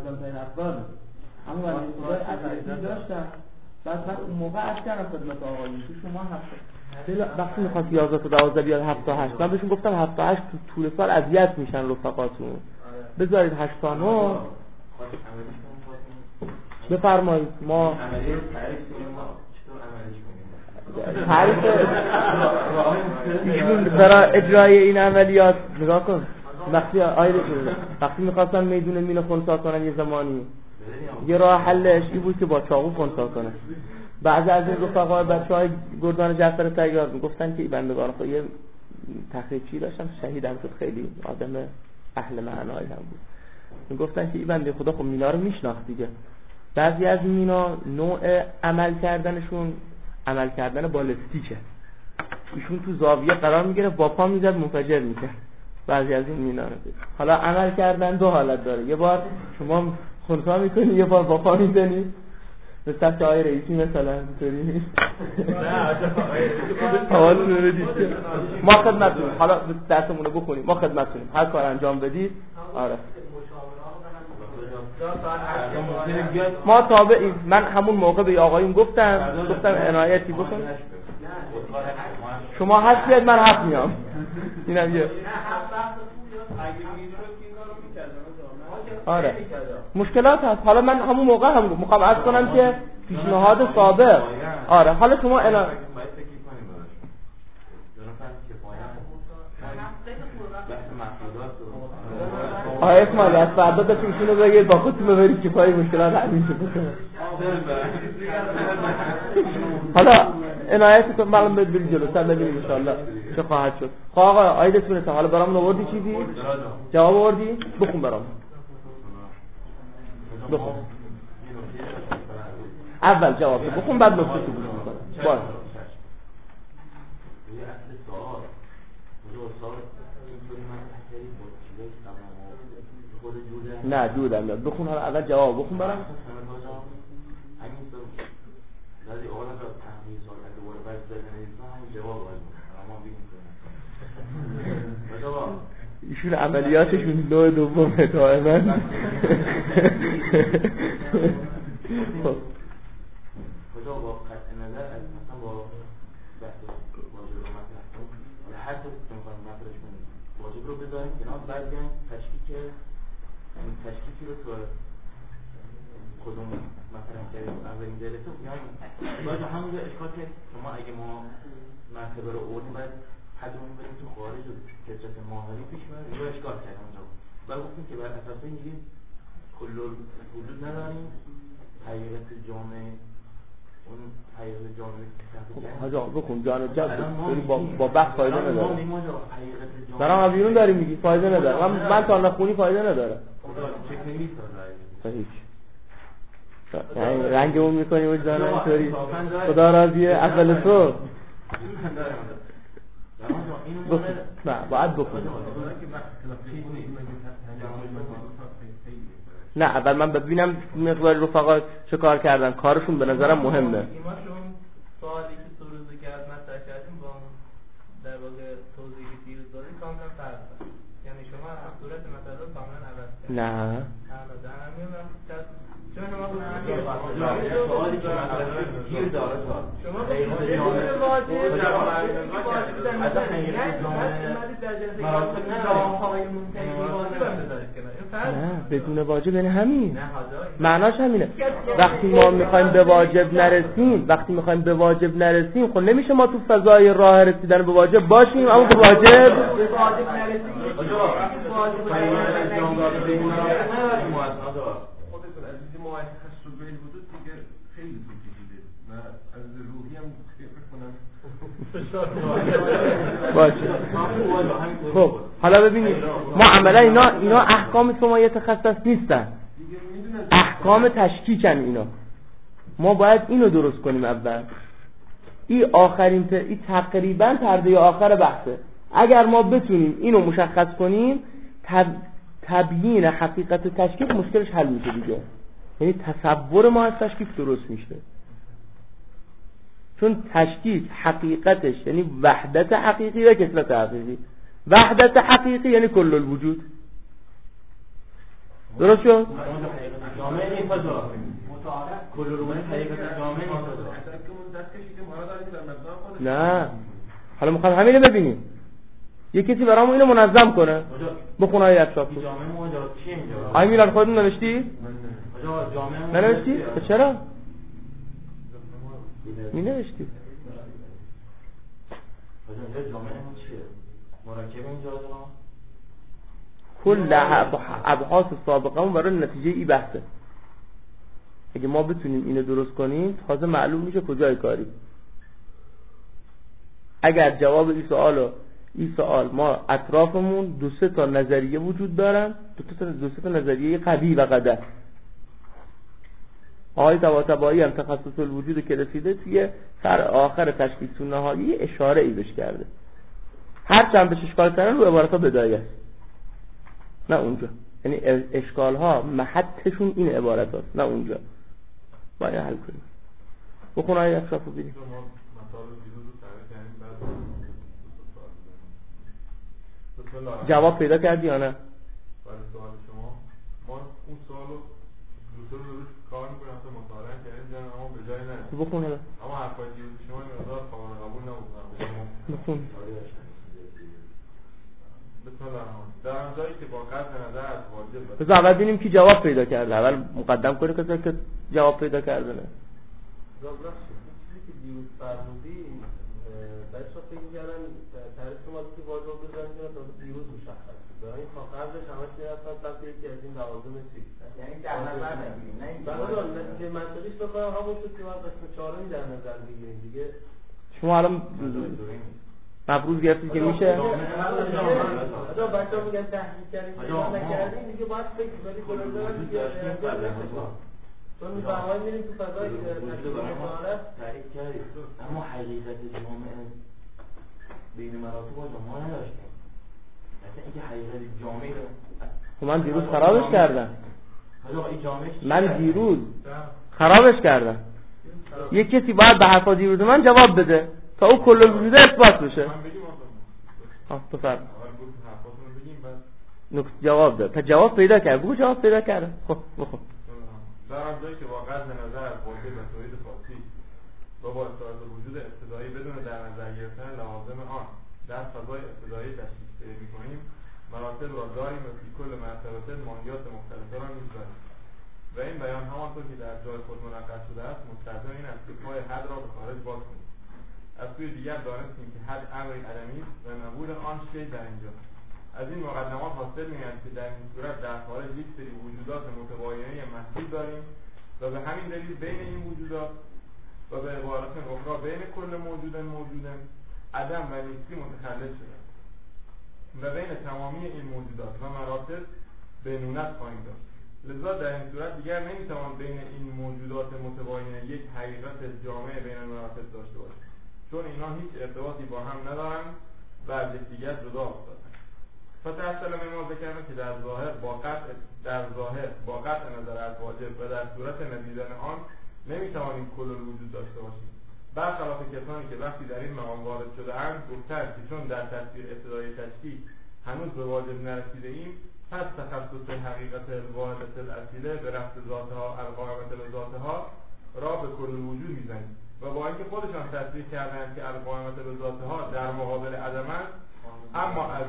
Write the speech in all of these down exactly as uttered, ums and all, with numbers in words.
ارزان ترین افراد اما ولی ادبیاتی داشتن. بعد من اون موقع عرض کردم خدمت آقایون تو شما هفت وقتی میخواست یازده تا دوازده بیاد هفت تا هشت، من بهشون گفتم هفت تا هشت تو طول سال اذیت میشن رفقاتون، بذارید هشت تا نه. بفرمایید. ما تعریف ایشون برای اجرای این عملیات نگاه کن. وقتی آیده وقتی میخواستن میدون مینو خونسا کنن یه زمانی، یه راه حلش این بود که با چاقو خونسا کنن. بعضی از این رفقا بچهای گردان جعفر تیار میگفتن که این بندگان خود یه تخریبچی داشتن، شهیدم شد، خیلی آدم اهل معنایی هم بود. میگفتن که این بنده خدا خب مینا رو میشناخت دیگه. بعضی از مینا نوع عمل کردنشون عمل کردن بالستیکه، ایشون تو زاویه قرار میگیره با پا میزد منفجر میشه. بعضی از این مینا رو حالا عمل کردن دو حالت داره، یه بار شما خونسا میکنی، یه بار با پا میزنی، مثل که آقای رئیسی مثلا اینطوری. حالا نمیدید ما خدمتتونیم، حالا درسمون رو بخونیم، ما خدمتتونیم، هر کار انجام بدید. آره ما تابعیم. من همون موقع به آقایون گفتم گفتم عنایتی بکن، شما هست بیاد من هست میام. اینم یه آره مشکلات هست. حالا من همون موقع هم میخوام عرض کنم که پیشنهاد سابق. آره حالا شما انا آره اسماعیل از فردا دستشون رو بگید با خودتون ببرید که پای مشکلات حل میشه. حالا عنایت کن معلوم بید برید جلو سر ببینیم انشاءالله چه خواهد شد. خواه آقا آیده سونتا حالا برامون آوردی چیزی؟ جواب آوردی؟ بخون برامون. بخون اول جواب بخون بعد نکته تو بخون. باید نه دودم میاد. بخون حالا اول جواب بخون برام. ایشون عملیاتشون نوع دومه دائما. خدا با قطع نظر از مثلا با بحث واجب رو مطرح کنیم، هر طور که میخوایم مطرحش کنیم واجب رو بذاریم کنار، بعد بیایم تشکیک این تشکیکی رو تو خودمون مطرح کردیم اولین جلسه بیایم باید همونجا اشکال که شما اگه ما مرتبه رو آوردیم باید حدمون بریم تو خارج و کسرت ماهری پیش بریم، اینو اشکال کردیم اونجا. بعد گفتیم که بر اساس میگیم کل حدود نداریم، حقیقت جامعه اون حقیقت جامعه حاجا بخون جان جد با با بحث فایده نداره. دارم از بیرون داری میگی فایده نداره. من من تا نخونی فایده نداره. صحیح. یعنی رنگمون میکنی وجدان اینطوری. خدا راضیه اول تو. نه باید بخون. نه اول من ببینم مقدار رفقا چه کار کردن، کارشون به نظرم مهمه. سوالی که سروزه کرد مطرح کردیم با در واقع توضیحی که دیروز دادیم کاملا فرق داره. یعنی شما از صورت مسئله کاملا عوض کردید. نه چون شما سوالی که مطرح گیر داره شما بدون واجب از حقیقت نه بدون واجب یعنی همین معناش همینه. وقتی ما میخوایم به واجب نرسیم وقتی میخوایم به واجب نرسیم خب نمیشه ما تو فضای راه رسیدن به واجب باشیم اما به واجب به واجب نرسیم. خودتون از این مواد تخصص بیل بودید دیگه خیلی زود دیدید. من از روحی هم فکر کنم باشه. خب حالا ببینید ما عملا اینا اینا احکام شما تخصص نیستن، احکام تشکیکن اینا. ما باید اینو درست کنیم اول. این آخرین ت... این تقریبا پرده آخر بحثه. اگر ما بتونیم اینو مشخص کنیم تب... تبیین حقیقت تشکیک مشکلش حل میشه دیگه. یعنی تصور ما از تشکیک درست میشه، چون تشکیک حقیقتش یعنی وحدت حقیقی و کثرت حقیقی. وحدت حقیقی یعنی کل الوجود. درست شد؟ جامعه نیست آجا کل علوم حقیقت جامعه نیست آجا اصلا که اون دست کشیدیم حالا داریم در مبنا خودش. نه حالا میخوام همینو ببینیم. یه کسی برامون اینو منظم کنه. بخون آیه اطراف. جامعه ما آجا چیه اینجا؟ آیه میلاد خودت نوشتی؟ آجا جامعه ما ننوشتی؟ چرا؟ می نوشتی؟ آجا اینجا جامعه ما چیه؟ مرکب اینجا آجا؟ کل ابحاث سابقمون برای نتیجه ای بحثه. اگه ما بتونیم اینو درست کنیم تازه معلوم میشه کجای کاری. اگر جواب این سوالو این سوال ما اطرافمون دو سه تا نظریه وجود دارن، دو تا دو سه تا نظریه قوی و قدر. آقای طباطبایی هم تخصص الوجود که رسیده توی سر آخر تشخیص نهایی اشاره ای بهش کرده. هر چند بهش اشکال کردن رو عبارتا بدایه است، نه اونجا. یعنی اشکال ها محطشون این عبارت هست، نه اونجا. باید حل کنیم. بخون آیه اطراف رو بینیم. جواب پیدا کردی یا نه؟ برای سوال شما ما اون سوال رو دو تا روش کار میکنیم اصلا مطالعه کردیم جان اما به جای نه. بخون حالا. اما حرفای دیروز شما این مقدار قابل قبول نبود. بخون. بسم الله الرحمن. در آن جایی که با قطع نظر از واجب بذار اول ببینیم کی جواب پیدا کرده. اول مقدم کنه کسی که جواب پیدا کرده نه. جواب چیزی که دیروز فرمودی بچه‌ها فکر می‌کردن تعریف شما که واجب بزنید که تا دیروز مشخص بود. برای این تا قبلش همش می‌رفتن سمت یکی از این لوازم چیز. یعنی در نظر نگیریم نه اینکه بعد که منطقیش بخوام همون شد که ما قسم چهارمی در نظر بگیریم دیگه. شما الان مفروض گرفتید که میشه؟ آجا بچه‌ها میگن تحقیق کردیم نکردیم دیگه باید فکر کنید به نظر دیگه چون می‌فهمید میریم تو فضای مطالعه تحقیق کردیم اما حقیقت جامعه بین مراتب آجا ما نداشتیم. مثلا اینکه حقیقت جامعه رو من دیروز خرابش کردم. آجا این جامعه من دیروز خرابش کردم. یک کسی باید به حرفا دیروز من جواب بده تا او کل وجود اثبات بشه. من بگیم ها تو فرض اول بود حرفاتون رو بگیم بعد نکته جواب داد. تا جواب پیدا کرد. بگو جواب پیدا کرد. خب بخون. در آن جایی که با قطع نظر از واجب و توحید خاصی و با استعارت وجود ابتدایی بدون در نظر گرفتن لوازم آن در فضای ابتدایی تشخیص می‌کنیم، مراتب را داریم و فی کل مرتبه ماهیات مختلفه را می‌دانیم و این بیان همانطور که در جای خود منعکس شده است مستلزم این است که پای حد را به خارج باز کنیم. از سوی دیگر دانستیم که حد امری عدمی است و نبود آن شی در اینجا. از این مقدمات حاصل می‌آید که در این صورت در خارج یک سری وجودات متباینه محدود داریم و به همین دلیل بین این وجودات و به عبارت اخرى بین کل موجود موجود عدم و نیستی متخلط شده و بین تمامی این موجودات و مراتب بینونت خواهیم داشت. لذا در این صورت دیگر نمی‌توان بین این موجودات متباینه یک حقیقت جامع بین مراتب داشته باشیم، چون اینا هیچ ارتباطی با هم ندارند و از یکدیگر جدا افتادند. فتحصل ما ذکرنا که در ظاهر با قطع در ظاهر با قطع نظر از واجب و در صورت ندیدن آن نمیتوانیم کل الوجود داشته باشیم، برخلاف کسانی که وقتی در این مقام وارد شده اند گفتند که چون در تصویر ابتدای تشکیل هنوز به واجب نرسیده ایم پس تخصص حقیقت الواحدة الاصیله به رفع ذاتها القائمة بذاتها را به کل الوجود میزنیم و با اینکه خودشان تصریح کردند که القائمة بذاتها در مقابل عدم است، اما از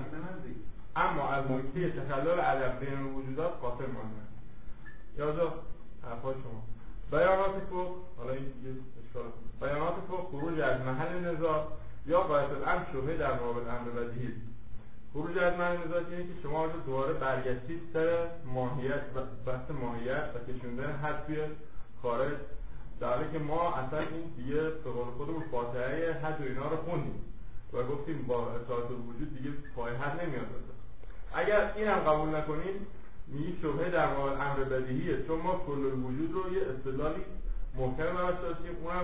اما از نکته تخلل عدم بین الوجودات قاطع ماندند. یازده حرفای شما بیانات فوق، حالا این یه اشکال بیانات فوق خروج از محل نزاع یا قاعدة الامر شبهه در مقابل امر بدیهی. خروج از محل نزاع یعنی که شما دوباره برگشتید سر ماهیت بحث ماهیت و کشوندن حد توی خارج، در حالی که ما اصلا این دیگه به قول خودمون فاتحه حد و اینا رو خوندیم و گفتیم با اطاعت الوجود دیگه پای حد نمیاد. اگر این هم قبول نکنیم میگی شبهه در مقابل امر بدیهیه، چون ما کل الوجود رو یه اصطلاحی محکم براش داشتیم، اونم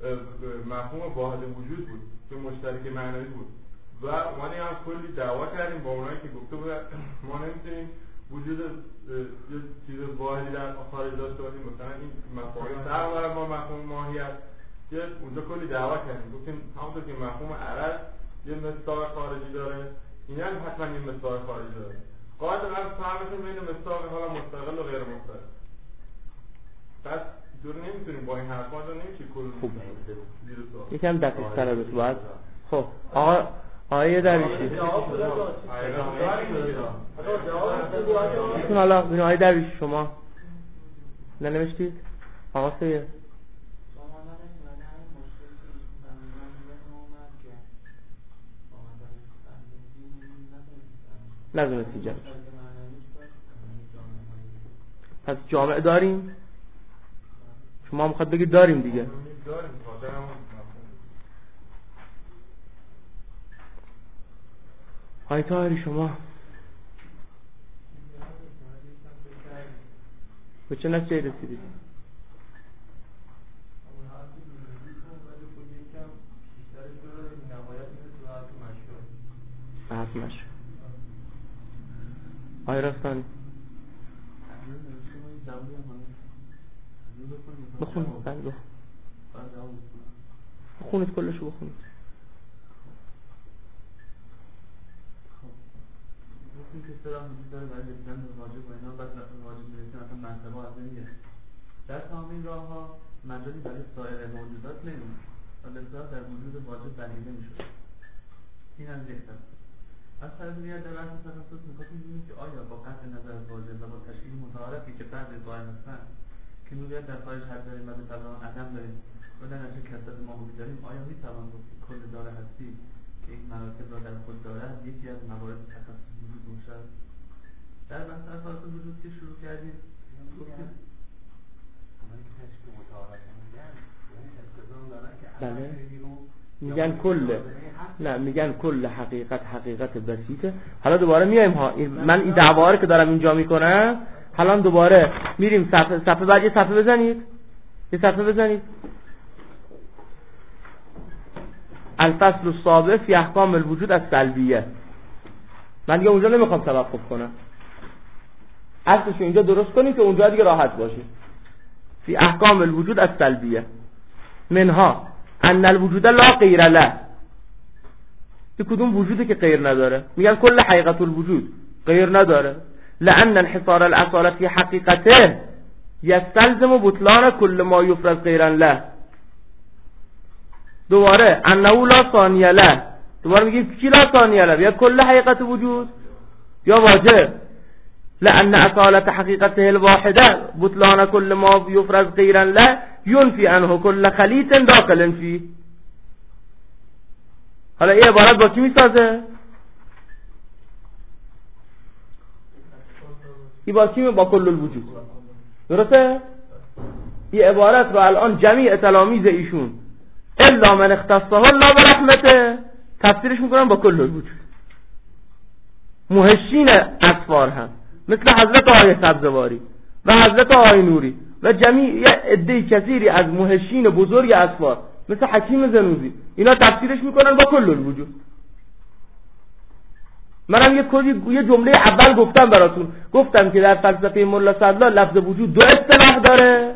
مفهوم واحد وجود بود که مشترک معنوی بود و اومدیم هم کلی دعوا کردیم با اونایی که گفته بودن ما نمیتونیم وجود یه چیز واحدی در خارج داشته باشیم، مثلا این مفاهیم در برای ما مفهوم ماهیت که اونجا کلی دعوا کردیم، گفتیم همونطور که مفهوم عرض یه مصداق خارجی داره این هم حتما یه مصداق خارجی داره. قاعدة الامر فرقشون بین مصداق حالا مستقل و غیر مستقل. با این حرفا رو نمیشه کل خوب زیر سوال یکم دقیق تر بشه باید. خب آقا آقای درویشی بسون حالا بینو آقای درویشی شما ننوشتید؟ آقا سید نزونستی جمع پس جامعه داریم؟ شما میخواد بگید داریم دیگه داریم خاطرم های تاهری شما به چه نتیجه رسیدید؟ حرف مشروع آی راستانی بخونید بخونید بخونید کلشو بخونید. این که سرم وجود داره برای رسیدن به واجب و اینا بعد واجب میرسیم اصلا منطقه از این گرفت در تمام این راه ها مجالی برای سایر موجودات نمید و بسیار در وجود واجب دلیله میشود. این از یک طرف. از طرف دیگر در بحث تخصص میخواستیم ببینیم که آیا با قطع نظر از واجب و با تشکیل متعارفی که بعضی قائل هستند که میگوید در خارج حد داریم و به طبع عدم داریم و در نتیجه کثرت موجود داریم، آیا میتوان گفت که کل داره هستی که این مراتب را در خود دارد یکی از موارد تخصص وجود باشد؟ در بحث اساس وجود که شروع کردیم گفتیم بله میگن کل نه میگن کل حقیقت حقیقت بسیطه. حالا دوباره میایم ها من این دعوا رو که دارم اینجا میکنم حالا دوباره میریم صفحه صفحه بعد یه صفحه بزنید یه صفحه بزنید الفصل السابع فی احکام الوجود السلبیه. من دیگه اونجا نمیخوام توقف کنم، اصلش اینجا درست کنید که اونجا دیگه راحت باشید. فی احکام الوجود السلبیه منها ان الوجود لا غیر له. این کدوم وجوده که غیر نداره؟ میگن کل حقیقت الوجود غیر نداره. لان انحصار الاصاله فی حقیقته یستلزم بطلان کل ما یفرض غیرا له. دوباره انه لا ثانیه له. دوباره میگیم کی لا ثانیه له؟ یا کل حقیقت وجود یا واجب. لان اصالت حقیقته الواحده بطلان کل ما یفرض غیرا له ينفي عنه كل خلیط داخل فيه. حالا این عبارت با کی میسازه؟ این با کی؟ با کل الوجود. درسته؟ این عبارت رو الان جمیع تلامیذ ایشون الا من اختصه الله برحمته تفسیرش میکنن با کل الوجود. محشین اصفار هم مثل حضرت آقای سبزواری و حضرت آقای نوری و جمیع عده کثیری از محشین بزرگ اصفار مثل حکیم زنوزی اینا تفسیرش میکنن با کل الوجود. منم یه کلی یه جمله اول گفتم براتون، گفتم که در فلسفه ملا صدلا لفظ وجود دو اصطلاح داره.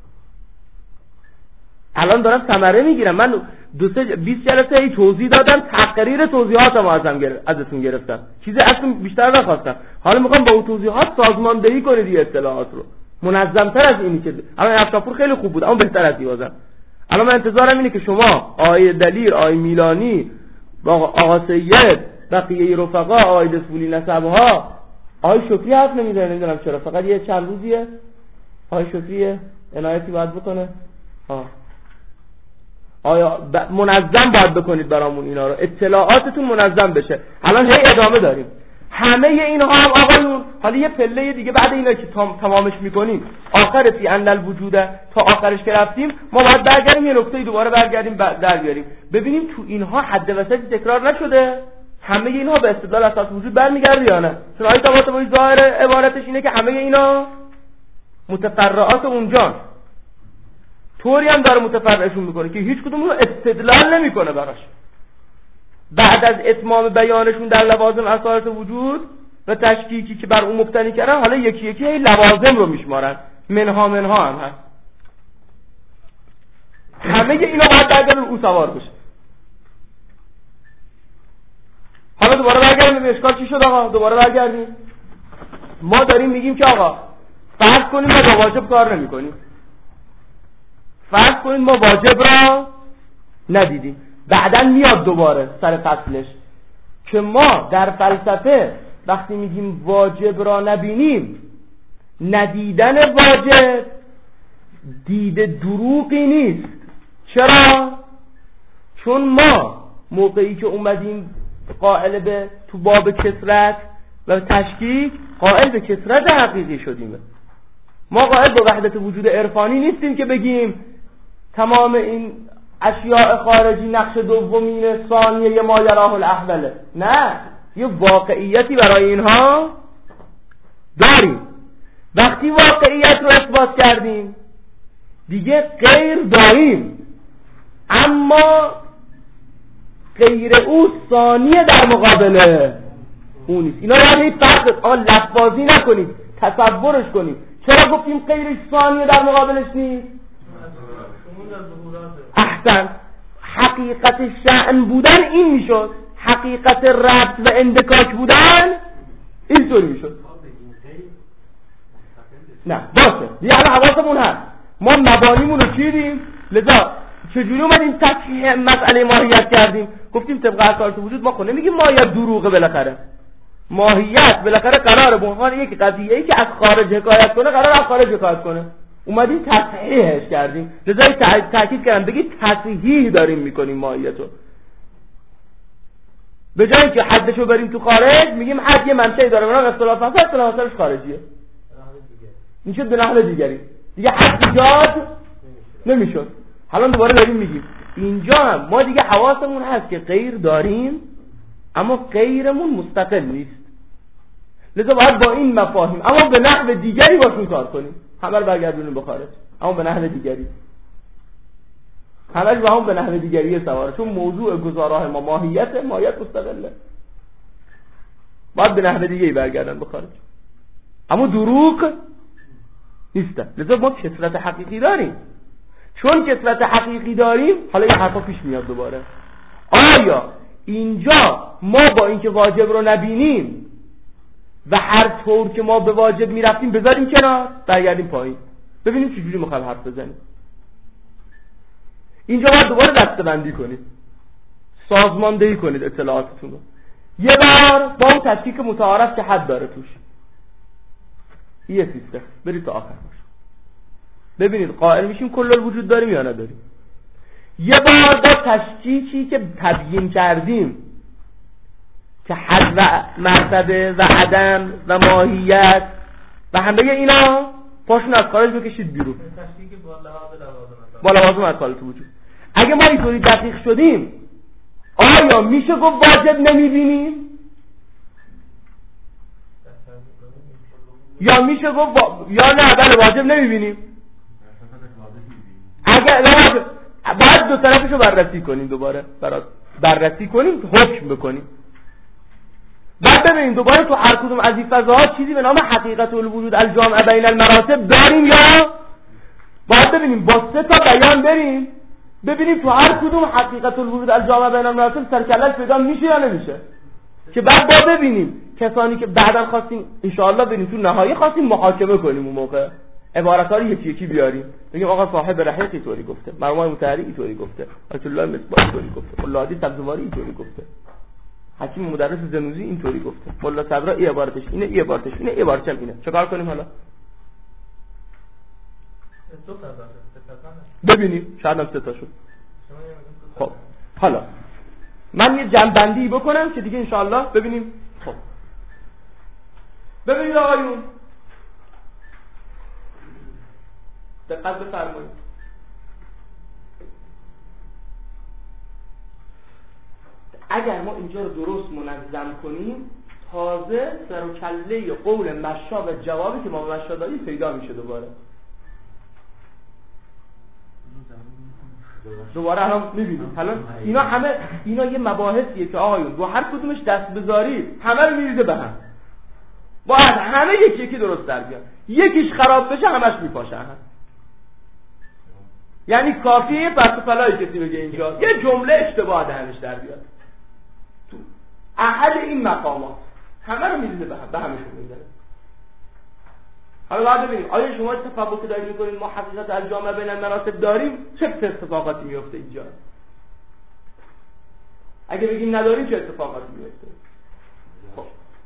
الان دارم ثمره میگیرم. من دو سه بیست جلسه ای توضیح دادم، تقریر توضیحاتم ازم گر... ازتون گرفتم، چیزی اصلا بیشتر نخواستم. حالا میخوام با اون توضیحات سازماندهی کنید این اصطلاحات رو منظم‌تر از اینی که الان افشاپور خیلی خوب بود اما بهتر از دیوازم. الان من انتظارم اینه که شما آقای دلیر، آقای میلانی، آقا سید، بقیه رفقا، آقای دسفولی نسبها، آقای شکری حرف نمیزنه نمیدونم چرا، فقط یه چند روزیه آقای شکری عنایتی باید بکنه. ها آیا ب... منظم باید بکنید برامون اینا رو، اطلاعاتتون منظم بشه. الان هی ادامه داریم همه اینها هم آقایون. حالا یه پله دیگه بعد اینا که تام... تمامش میکنیم آخر فی ان الوجود تا آخرش که رفتیم ما باید برگردیم یه نکته دوباره برگردیم ب... در بیاریم ببینیم تو اینها حد وسطی تکرار نشده. همه اینها به استدلال اساس وجود برمیگرده یا نه؟ چون آیه طباطبایی ظاهر عبارتش اینه که همه اینا متفرعات اونجان، طوری هم داره متفرعشون میکنه که هیچ کدوم رو استدلال نمیکنه براش. بعد از اتمام بیانشون در لوازم اصالت وجود و تشکیکی که بر اون مبتنی کردن حالا یکی یکی هی لوازم رو میشمارن، منها منها هم هست. همه اینا باید درگاه او سوار بشه. حالا دوباره برگردیم به اشکال چی شد آقا؟ دوباره برگردیم ما داریم میگیم که آقا فرض کنیم ما با واجب کار نمی کنیم، فرض کنید ما واجب را ندیدیم، بعدن میاد دوباره سر فصلش که ما در فلسفه وقتی میگیم واجب را نبینیم، ندیدن واجب دید دروغی نیست. چرا؟ چون ما موقعی که اومدیم قائل به تو باب کثرت و تشکیک قائل به کثرت حقیقی شدیم. ما قائل به وحدت وجود عرفانی نیستیم که بگیم تمام این اشیاء خارجی نقش دومین ثانیه ما یراه الاحوله. نه، یه واقعیتی برای اینها داریم. وقتی واقعیت رو اثبات کردیم دیگه غیر داریم، اما غیر او ثانیه در مقابل اون نیست. اینا رو یه فرق آقا لفظی نکنید، تصورش کنید. چرا گفتیم غیر ثانیه در مقابلش نیست؟ احسن، حقیقت شأن بودن این میشد، حقیقت ربط و اندکاک بودن اینطوری میشد. نه باشه دیگه الان حواسمون هست، ما مبانیمون رو چیدیم. لذا چجوری اومدیم تصحیح مسئله ماهیت کردیم؟ گفتیم طبق اصالت وجود ما خود نمیگیم ماهیت دروغه، بالاخره ماهیت بالاخره قراره به عنوان یک قضیه‌ای که از خارج حکایت کنه قراره از خارج حکایت کنه. اومدیم تصحیحش کردیم. لذا تاکید کردم بگید تصحیح داریم میکنیم ماهیتو، به جای اینکه حدشو بریم تو خارج میگیم حد یه منشأ داره، اونم اصطلاح فصل اصطلاح فصلش خارجیه، این شد به نحو دیگری دیگه حد ایجاد نمیشد. حالا دوباره داریم میگیم اینجا هم ما دیگه حواسمون هست که غیر داریم اما غیرمون مستقل نیست، لذا باید با این مفاهیم اما به نحو دیگری باشون کار کنیم. همه رو برگردونیم به خارج اما به نحو دیگری، همه با هم به نحو دیگری سواره، چون موضوع گزاراه ما ماهیت ماهیت مستقله، باید به نحو دیگری برگردن به خارج اما دروغ نیستن. لذا ما کثرت حقیقی داریم. چون کثرت حقیقی داریم حالا یه حرفا پیش میاد دوباره، آیا اینجا ما با اینکه واجب رو نبینیم و هر طور که ما به واجب میرفتیم بذاریم کنار، برگردیم پایین ببینیم چجوری میخوایم حرف بزنیم. اینجا باید دوباره دسته‌بندی کنید، سازماندهی کنید اطلاعاتتون رو. یه بار با اون تشکیک متعارف که حد داره توش، یه سیستم برید تا آخر باشه ببینید قائل میشیم کل الوجود داریم یا نداریم. یه بار با تشکیکی که تبیین کردیم که حد و مرتبه و عدم و ماهیت و همه اینا پاشون از خارج بکشید بیرون تشکیک با لحاظ لوازم با لوازم اصالت وجود. اگه ما اینطوری دقیق شدیم آیا میشه گفت واجب نمیبینیم یا میشه گفت با... یا نه بله واجب نمیبینیم؟ اگر باید دو طرفشو بررسی کنیم، دوباره برات بررسی کنیم، حکم بکنیم. بعد ببینیم دوباره تو هر کدوم از این فضاها چیزی به نام حقیقت الوجود الجامع بین المراتب داریم یا باید ببینیم با سه تا بیان بریم ببینیم تو هر کدوم حقیقت الوجود الجامع بین المراتب سرکلش پیدا میشه یا نمیشه، که بعد با ببینیم کسانی که بعداً خواستیم انشاءالله بریم تو نهایی خواستیم محاکمه کنیم اون موقع عبارت‌ها رو یکی یکی بیاریم بگیم آقا صاحب رحیق اینطوری گفته، مرحوم مطهری اینطوری گفته، آیت الله مصباح اینطوری گفته، ملا هادی سبزواری اینطوری گفته، حکیم مدرس زنوزی اینطوری گفته، ملا صدرا این عبارتش اینه، این عبارتش اینه، این عبارتش هم اینه. چیکار کنیم حالا؟ ببینیم شاید هم سه تا شد. خب حالا من یه جنبندی بکنم که دیگه انشاءالله ببینیم. خب ببینید آقایون دقت بفرمایید، اگر ما اینجا رو درست منظم کنیم تازه سر و کله قول مشا و جوابی که ما به مشا داریم پیدا میشه دوباره دوباره الان میبینیم. الان اینا همه اینا یه مباحثیه که آقایون با هر کدومش دست بذارید همه رو میریزه به هم، باید همه یکی یکی درست در بیاد، یکیش خراب بشه همش میپاشه هم. یعنی کافیه یه پس و پلایی کسی بگه اینجا یه جمله اشتباه دهنش در بیاد تو احد این مقامات همه رو میریزه به هم، به همشون میزنه. حالا بعد ببینید آیا شما تفاوت که دارید می‌کنید ما حقیقت از جامعه بین المراتب داریم، چه اتفاقاتی میفته اینجا؟ اگه بگیم نداریم چه اتفاقاتی میفته؟ خب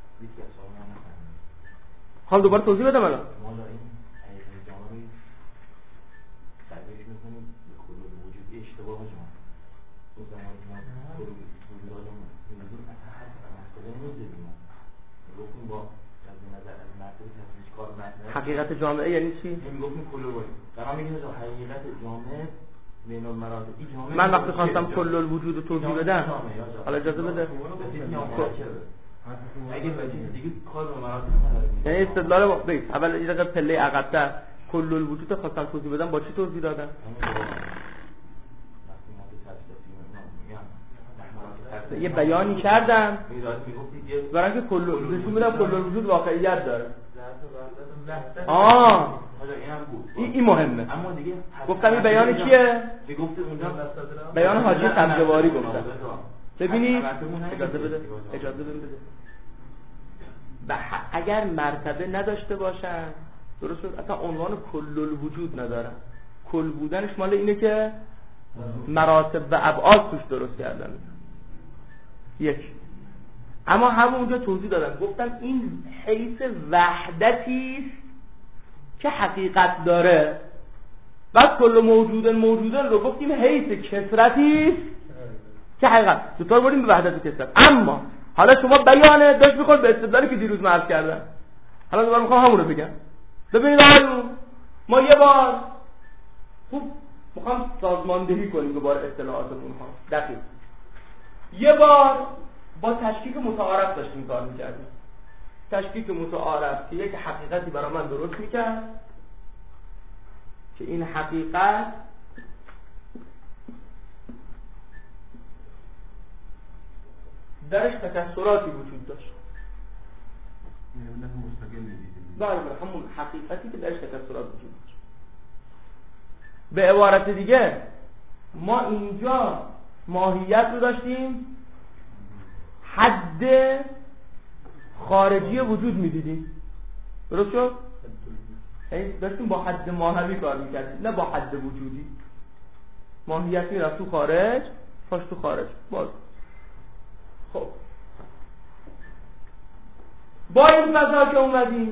حالا دوباره توضیح بدم الان. ما داریم حقیقت جامعه رو تبدیل می‌کنیم به کل وجود اشتباه جامعه. اون زمانی که ما کل وجود رو می‌بینیم اصلا هر مسئله نمی‌ذاریم. گفتیم با از نظر از مرتبه تصویج کار متن حقیقت جامعه یعنی چی؟ میگفتیم کل وجود. قرار میگیم از حقیقت جامعه بین المراتب این جامعه. من وقتی خواستم کل الوجود رو توضیح بدم، حالا اجازه بده. اگه بچه دیگه کار به مراتب نداره. یعنی استدلال با بگید اول یه دقیقه پله عقب‌تر کل الوجود خواستم توضیح بدم، با چی توضیح دادم؟ یه بیانی کردم برای اینکه کل نشون بدم کل الوجود واقعیت داره. آه این این مهمه. اما دیگه گفتم این بیان کیه؟ میگفت اونجا بیان حاجی سبزواری گفتم. ببینید اجازه بده اجازه بده اگر مرتبه نداشته باشن درست شد اصلا عنوان کل الوجود ندارن. کل بودنش مال اینه که مراتب و ابعاد توش درست کردن. یک اما همونجا توضیح دادم گفتم این حیث وحدتی است که حقیقت داره. بعد کل موجودن موجودن رو گفتیم حیث کثرتی است که حقیقت دو تا بریم به وحدت و کثرت. اما حالا شما بیانه داشت میخورد به استدلالی که دیروز عرض کردم. حالا دوباره میخوام همون رو بگم. ببینید آقایون ما یه بار خوب میخوام سازماندهی کنیم دوباره اصطلاحاتمون ها دقیق. یه بار با تشکیک متعارف داشتیم کار میکردیم. تشکیک متعارف که یک حقیقتی برای من درست میکرد که این حقیقت درش تکسراتی وجود داشت. بله همون حقیقتی که درش تکسرات وجود داشت. به عبارت دیگه ما اینجا ماهیت رو داشتیم حد خارجی وجود میدیدیم. درست شد؟ داشتیم با حد ماهوی کار میکردیم نه با حد وجودی. ماهیت میرفت تو خارج پاش تو خارج باز. خب با این فضا که اومدیم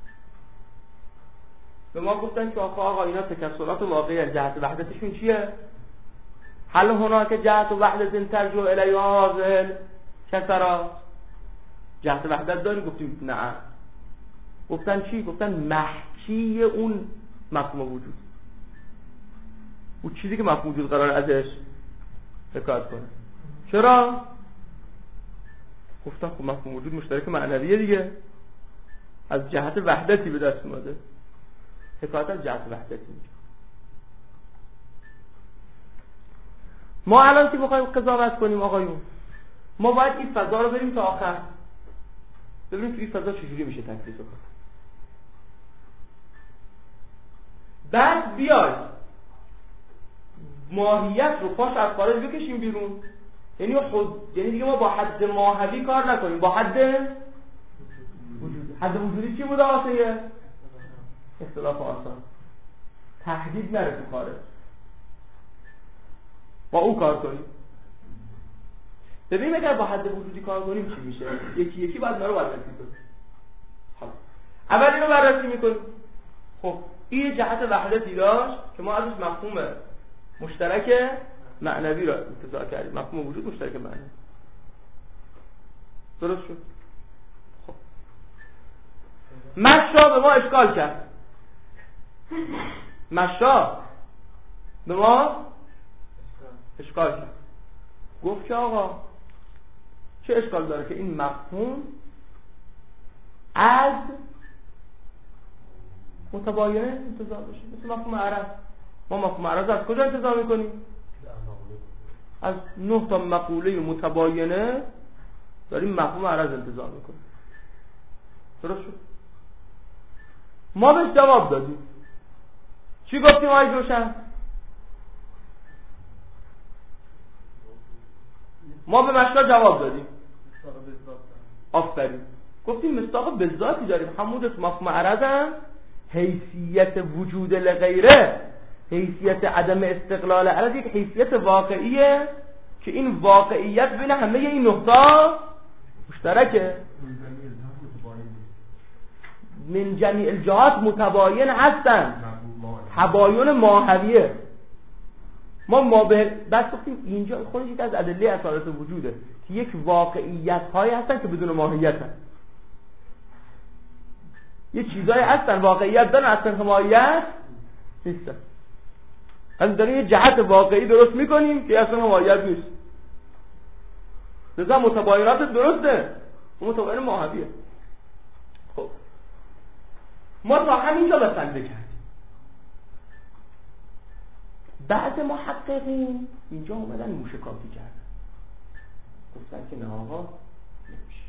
به ما گفتن که آقا آقا اینا تکسرات واقعی جهت وحدتشون چیه؟ حل هناك جهت وحدت ترجو الیها هذه کسرا. جهت وحدت داریم؟ گفتیم نه. گفتن چی؟ گفتن محکی اون مفهوم وجود، اون چیزی که مفهوم وجود قرار ازش حکایت کنه. چرا؟ گفتن خب مفهوم وجود مشترک معنویه دیگه، از جهت وحدتی به دست اومده. حکایت از جهت وحدتی میشه. ما الان که بخوایم قضاوت کنیم آقایون، ما باید این فضا رو بریم تا آخر ببینیم که این فضا چجوری میشه تکلیف کنیم. بعد بیاید ماهیت رو پاش از خارج بکشیم بیرون. یعنی خود یعنی دیگه ما با حد ماهوی کار نکنیم، با حد وجودی. حد وجودی چی بوده واسه اختلاف آسان؟ تهدید نره تو خارج، با اون کار کنیم. ببینیم اگر با حد وجودی کار کنیم چی میشه. یکی یکی بعد رو بررسی کنیم. حالا اول اینو بررسی میکنیم. خب این جهت وحدتی داشت که ما ازش مفهوم مشترک معنوی را انتزاع کردیم. مفهوم وجود مشترک معنوی. درست شد؟ خب مشا به ما اشکال کرد. مشا به ما اشکال کرد. گفت که آقا چه اشکال داره که این مفهوم از متباینه انتزاع بشه، مثل مفهوم عرض. ما مفهوم عرض از کجا انتزاع میکنیم؟ از نه تا مقوله متباینه داریم مفهوم عرض انتزاع میکنیم. درست شد؟ ما بهش جواب دادیم. چی گفتیم آقای جوشن؟ ما به مشکل جواب دادیم. آفرین. گفتیم مصداق به ذاتی داریم. همون تو مفهوم عرض هم حیثیت وجود لغیره، حیثیت عدم استقلال عرض یک حیثیت واقعیه که این واقعیت بین همه این نقطه مشترکه، من جمیع الجهات متباین هستن، تباین ماهویه. ما ما به بس گفتیم اینجا خودش یک از ادله اصالت وجوده که یک واقعیت هایی هستن که بدون ماهیت هستن، یه چیزایی هستن واقعیت دارن اصلا ماهیت نیستن. از داریم یه جهت واقعی درست میکنیم که اصلا ماهیت نیست. لذا متباینات درسته، متباین ماهویه. خب ما تا همینجا بسنده کردیم. بعض محققین اینجا اومدن موشکافی کردن، گفتن که نه آقا نمیشه.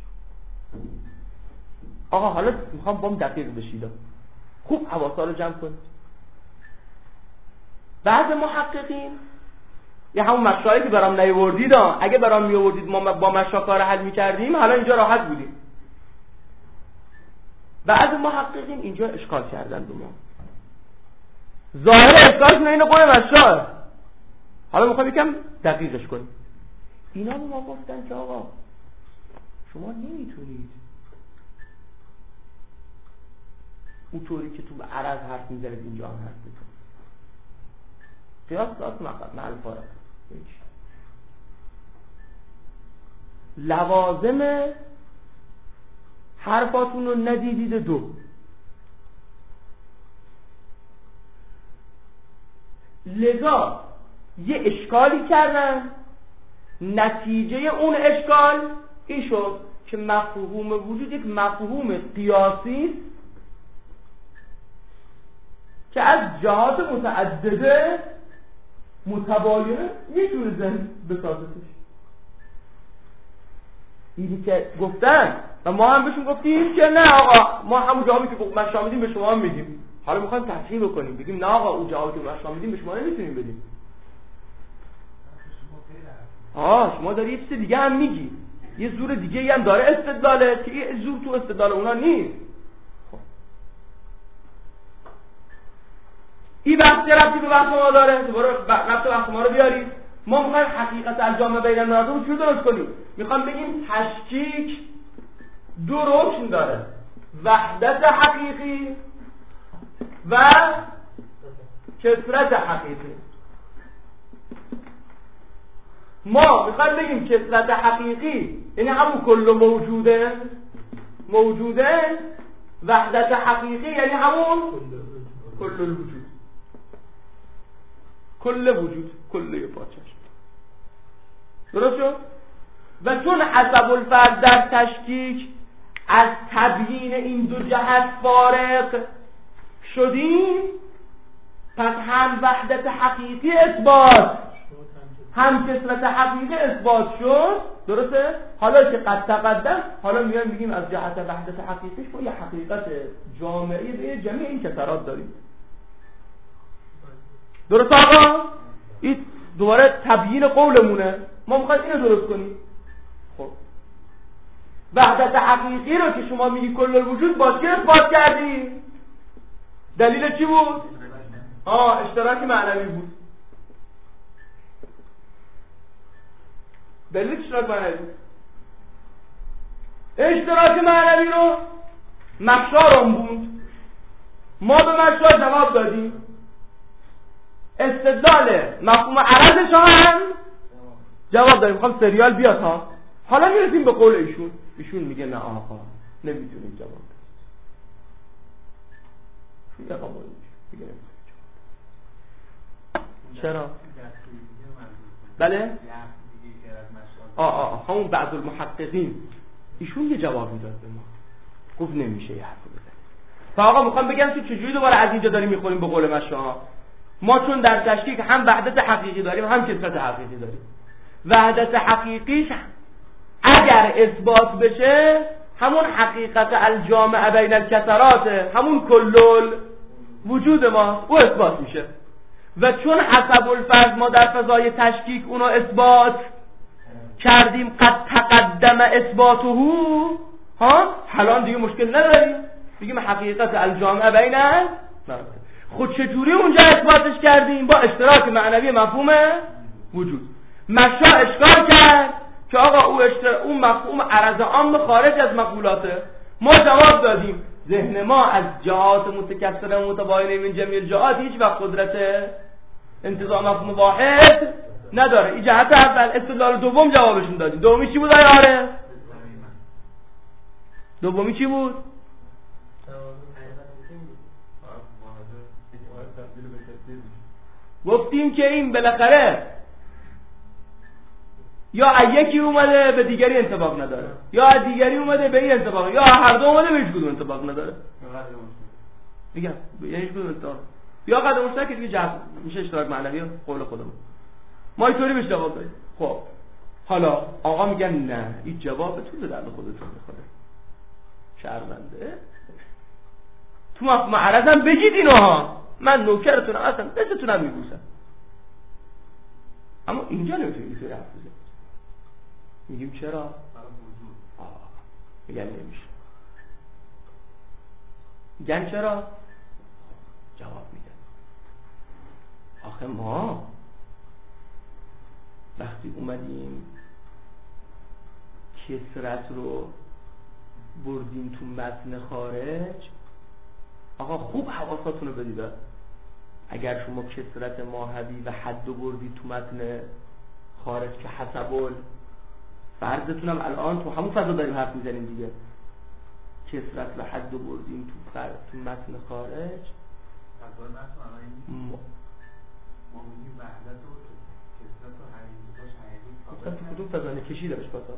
آقا حالا میخوام بام دقیق بشید، خوب حواسا رو جمع کنید. بعض محققین یه همون مشاهایی که برام نیاوردید، اگه برام میآوردید ما با مشا کار حل میکردیم حالا اینجا راحت بودیم. بعض محققین اینجا اشکال کردن به ما، ظاهر اشکالشون اینو قول مشاه، حالا میخوام یکم دقیقش کنیم. اینا به ما گفتن که آقا شما نمیتونید اونطوری که تو عرض حرف میزنید اینجا هم حرف بزنید. قیاس قیاس محل فارق. لوازم حرفاتون رو ندیدید. دو، لذا یه اشکالی کردن، نتیجه اون اشکال این شد که مفهوم وجود یک مفهوم قیاسی است که از جهات متعدده متباینه میتونه ذهن بسازتش. اینی که گفتن و ما هم بهشون گفتیم که نه آقا ما همون جوابی که مشا میدیم به شما هم میدیم. حالا میخوایم تصحیح بکنیم بگیم نه آقا اون جوابی که مشا میدیم به شما نمیتونیم بدیم. آه شما داری یه چیز دیگه هم میگی، یه زور دیگه هم داره استدلاله که یه زور تو استدلال اونا نیست. خب این بحث ربطی به بحث ما داره، دوباره ربط بحث ما رو بیارید. ما میخوایم حقیقت الجامع بین المراتب رو چجوری درست کنیم؟ میخوام بگیم تشکیک دو رکن داره، وحدت حقیقی و کثرت حقیقی. ما میخوایم بگیم کثرت حقیقی یعنی همون کل موجوده موجوده، وحدت حقیقی یعنی همون کل الوجود، کل وجود، کل یه پاچش. درست شد؟ و چون حسب الفرد در تشکیک از تبیین این دو جهت فارغ شدیم، پس هم وحدت حقیقی اثبات هم کثرت حقیقی اثبات شد. درسته؟ حالا که قد تقدم حالا میایم میگیم از جهت وحدت حقیقیش ما یه حقیقت جامعی به جمعی این کثرات داریم. درست آقا؟ این دوباره تبیین قولمونه، ما میخوایم اینو درست کنیم. خب وحدت حقیقی رو که شما میگی کل الوجود با چی اثبات کردی؟ دلیل چی بود؟ آه اشتراک معنوی بود. دلیل اشتراک معنوی بود. اشتراک معنوی رو مشا رنبوند، ما به مشا جواب دادیم. استدلال مفهوم عرضش هم جواب داریم. میخوام سریال بیاد ها. حالا میرسیم به قول ایشون. ایشون میگه نه آقا نمیتونیم جواب بدیم. آقا میگه چرا؟ بله؟ آه آه همون بعض المحققین ایشون یه جواب میداد به ما، گفت نمیشه یه حرف بزنیم. تا آقا میخوام بگم که چجوری دوباره از اینجا داریم میخوریم به قول مشا. ما چون در تشکیک هم وحدت حقیقی داریم هم کثرت حقیقی داریم. وحدت حقیقیش اگر اثبات بشه همون حقیقت الجامع بین الکثرات، همون کلل وجود ما او اثبات میشه. و چون حسب الفرض ما در فضای تشکیک اونو اثبات کردیم، قد تقدم اثباته ها، حالا دیگه مشکل نداریم. بگیم حقیقت الجامعه بین خود چجوری اونجا اثباتش کردیم؟ با اشتراک معنوی مفهوم وجود. مشا اشکال کرد که آقا او اشتر... اون مفهوم عرض عام خارج از مقولاته. ما جواب دادیم ذهن ما از جهات متکثره متباینه من جمعی الجهات هیچ وقت قدرت انتزاع مفهوم واحد نداره. این جهت اول. استدلال دوم جوابشون دادیم. دومی چی بود آره؟ دومی چی بود؟ گفتیم که این بالاخره یا یکی اومده به دیگری انطباق نداره یا دیگری اومده به این انطباق یا هر دو اومده به هیچ کدوم انطباق نداره. میگم یعنی هیچ کدوم انطباق یا قدر مشترک که دیگه جهت میشه اشتراک معنوی قول خودمون. ما اینطوری بهش جواب دادیم. خب حالا آقا میگن نه این جوابتون به درد خودتون میخوره. شرمنده تو مفهوم عرضم بگید اینها، من نوکرتونم اصلا دستتونم میبوسم، اما اینجا نمیتونی اینطوری حرف بزنید. میگیم چرا؟ آه. میگن نمیشه. میگن چرا؟ جواب میدن آخه ما وقتی اومدیم کسرت رو بردیم تو متن خارج، آقا خوب حواساتون رو بدید. اگر شما کسرت ماهوی و حد رو بردید تو متن خارج که حسبل فرضتونم الان تو همون فضا داریم حرف میزنیم دیگه، کسرت و حد رو بردیم تو فرض تو متن خارج ما ما میگیم وحدت و کسرت و حقیقتش حقیقی تو کدوم فضا نکشی دارش پاسا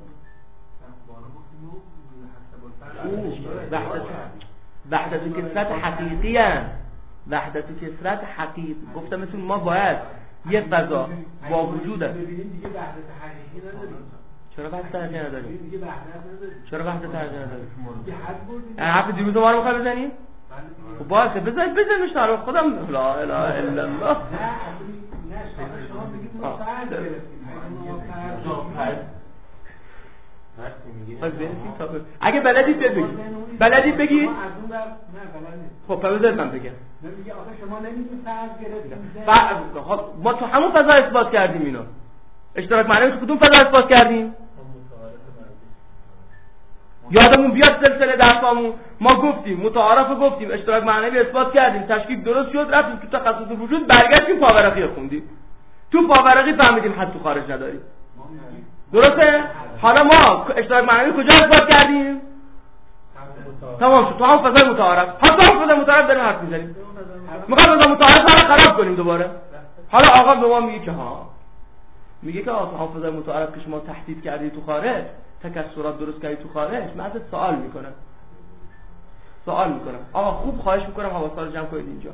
وحدت کسرت حقیقی هم وحدت کسرت حقیقی گفتم مثل ما باید یه فضا با وجود است. دیگه وحدت حقیقی نداریم. چرا وحدت حقیقی نداریم؟ دیگه وحدت نداریم. چرا وحدت حقیقی نداریم؟ دیگه حد بردیم. حرف دیروز ما رو میخوای بزنیم؟ خب باشه بزنید بزنیمش تعارف خودم. لا اله الا الله. نه شما میگید ما فرض گرفتیم. اگه بلدید بگید بلدید بگید خب بذارید من بگم. میگه آخه شما نمیدونید فرض گرفتید. ما تو همون فضا اثبات کردیم اینو. اشتراک معنوی تو کدوم فضا اثبات کردیم؟ یادمون بیاد سلسله درسامون ما گفتیم متعارف گفتیم اشتراک معنوی اثبات کردیم، تشکیک درست شد، رفتیم تو تخصص وجود برگشتیم پاورقی خوندیم، تو پاورقی فهمیدیم حد تو خارج نداریم. درسته؟ حالا ما اشتراک معنوی کجا اثبات کردیم؟ تمام شد. تو هم فضای متعارف. حتی هم فضای متعارف داریم حرف میزنیم. میخوایم فضای متعارف رو خراب کنیم دوباره. حالا آقا به ما میگه که ها میگه که آقا هم فضای متعارف که شما تحدید کردی تو خارج، تکسرات درست کردی تو خارج، من ازت سوال میکنم. سوال میکنم. آقا خوب خواهش میکنم حواسا رو جمع کنید اینجا.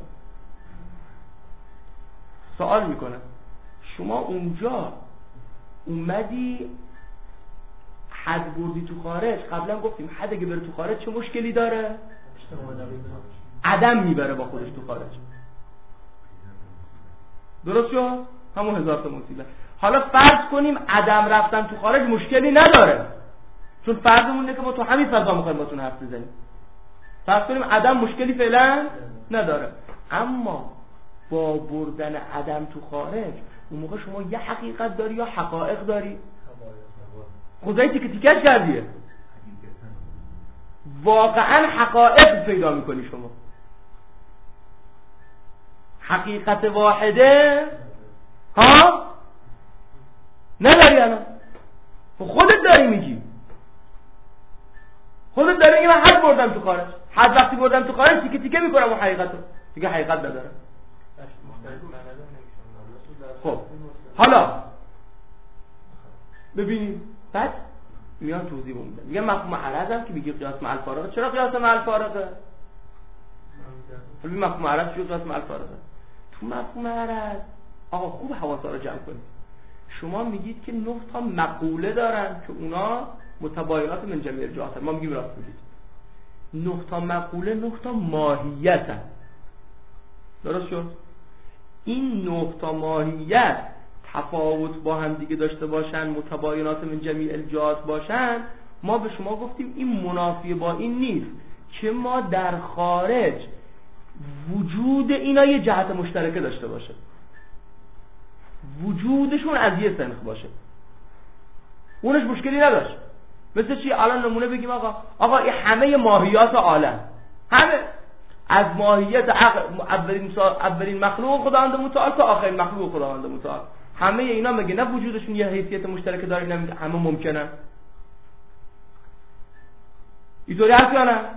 سوال میکنم. شما اونجا اومدی حد بردی تو خارج، قبلا گفتیم حد اگه بره تو خارج چه مشکلی داره؟ عدم میبره با خودش تو خارج. درست شد؟ همون هزار تا مصیبت. حالا فرض کنیم عدم رفتن تو خارج مشکلی نداره، چون فرضمون اینه که ما تو همین فضا میخوایم باتون حرف بزنیم. فرض کنیم عدم مشکلی فعلا نداره، اما با بردن عدم تو خارج اون موقع شما یه حقیقت داری یا حقایق داری؟ خدایی تیکه تیکش کردیه. واقعا حقایق پیدا میکنی شما. حقیقت واحده ها نداری الان. خودت داری میگی، خودت داری میگی من حد بردم تو خارج، حد وقتی بردم تو خارج تیکه تیکه میکنم اون حقیقت رو، دیگه حقیقت نداره. خب حالا ببینیم بعد میان توضیح میدن. میگه مفهوم عرض هم که میگه قیاس مع الفارقه. چرا قیاس مع الفارقه؟ ببین مفهوم عرض چیه قیاس مع الفارقه؟ تو مفهوم عرض آقا خوب حواسا رو جمع کنید. شما میگید که نه تا مقوله دارن که اونا متباینات من جمعی الجهات. ما میگیم راست میگید. نه تا مقوله نه تا ماهیتن. درست شد؟ این نه تا ماهیت تفاوت با هم دیگه داشته باشن، متباینات من جمیع الجهات باشن، ما به شما گفتیم این منافی با این نیست که ما در خارج وجود اینا یه جهت مشترکه داشته باشه، وجودشون از یه سنخ باشه. اونش مشکلی نداشت. مثل چی؟ الان نمونه بگیم آقا آقا این همه ماهیات عالم، همه از ماهیت اولین اولین مخلوق خداوند متعال تا آخرین مخلوق خداوند متعال، همه اینا مگه نه وجودشون یه حیثیت مشترک داره؟ اینا همه ممکنه؟ اینطوری هست یا نه؟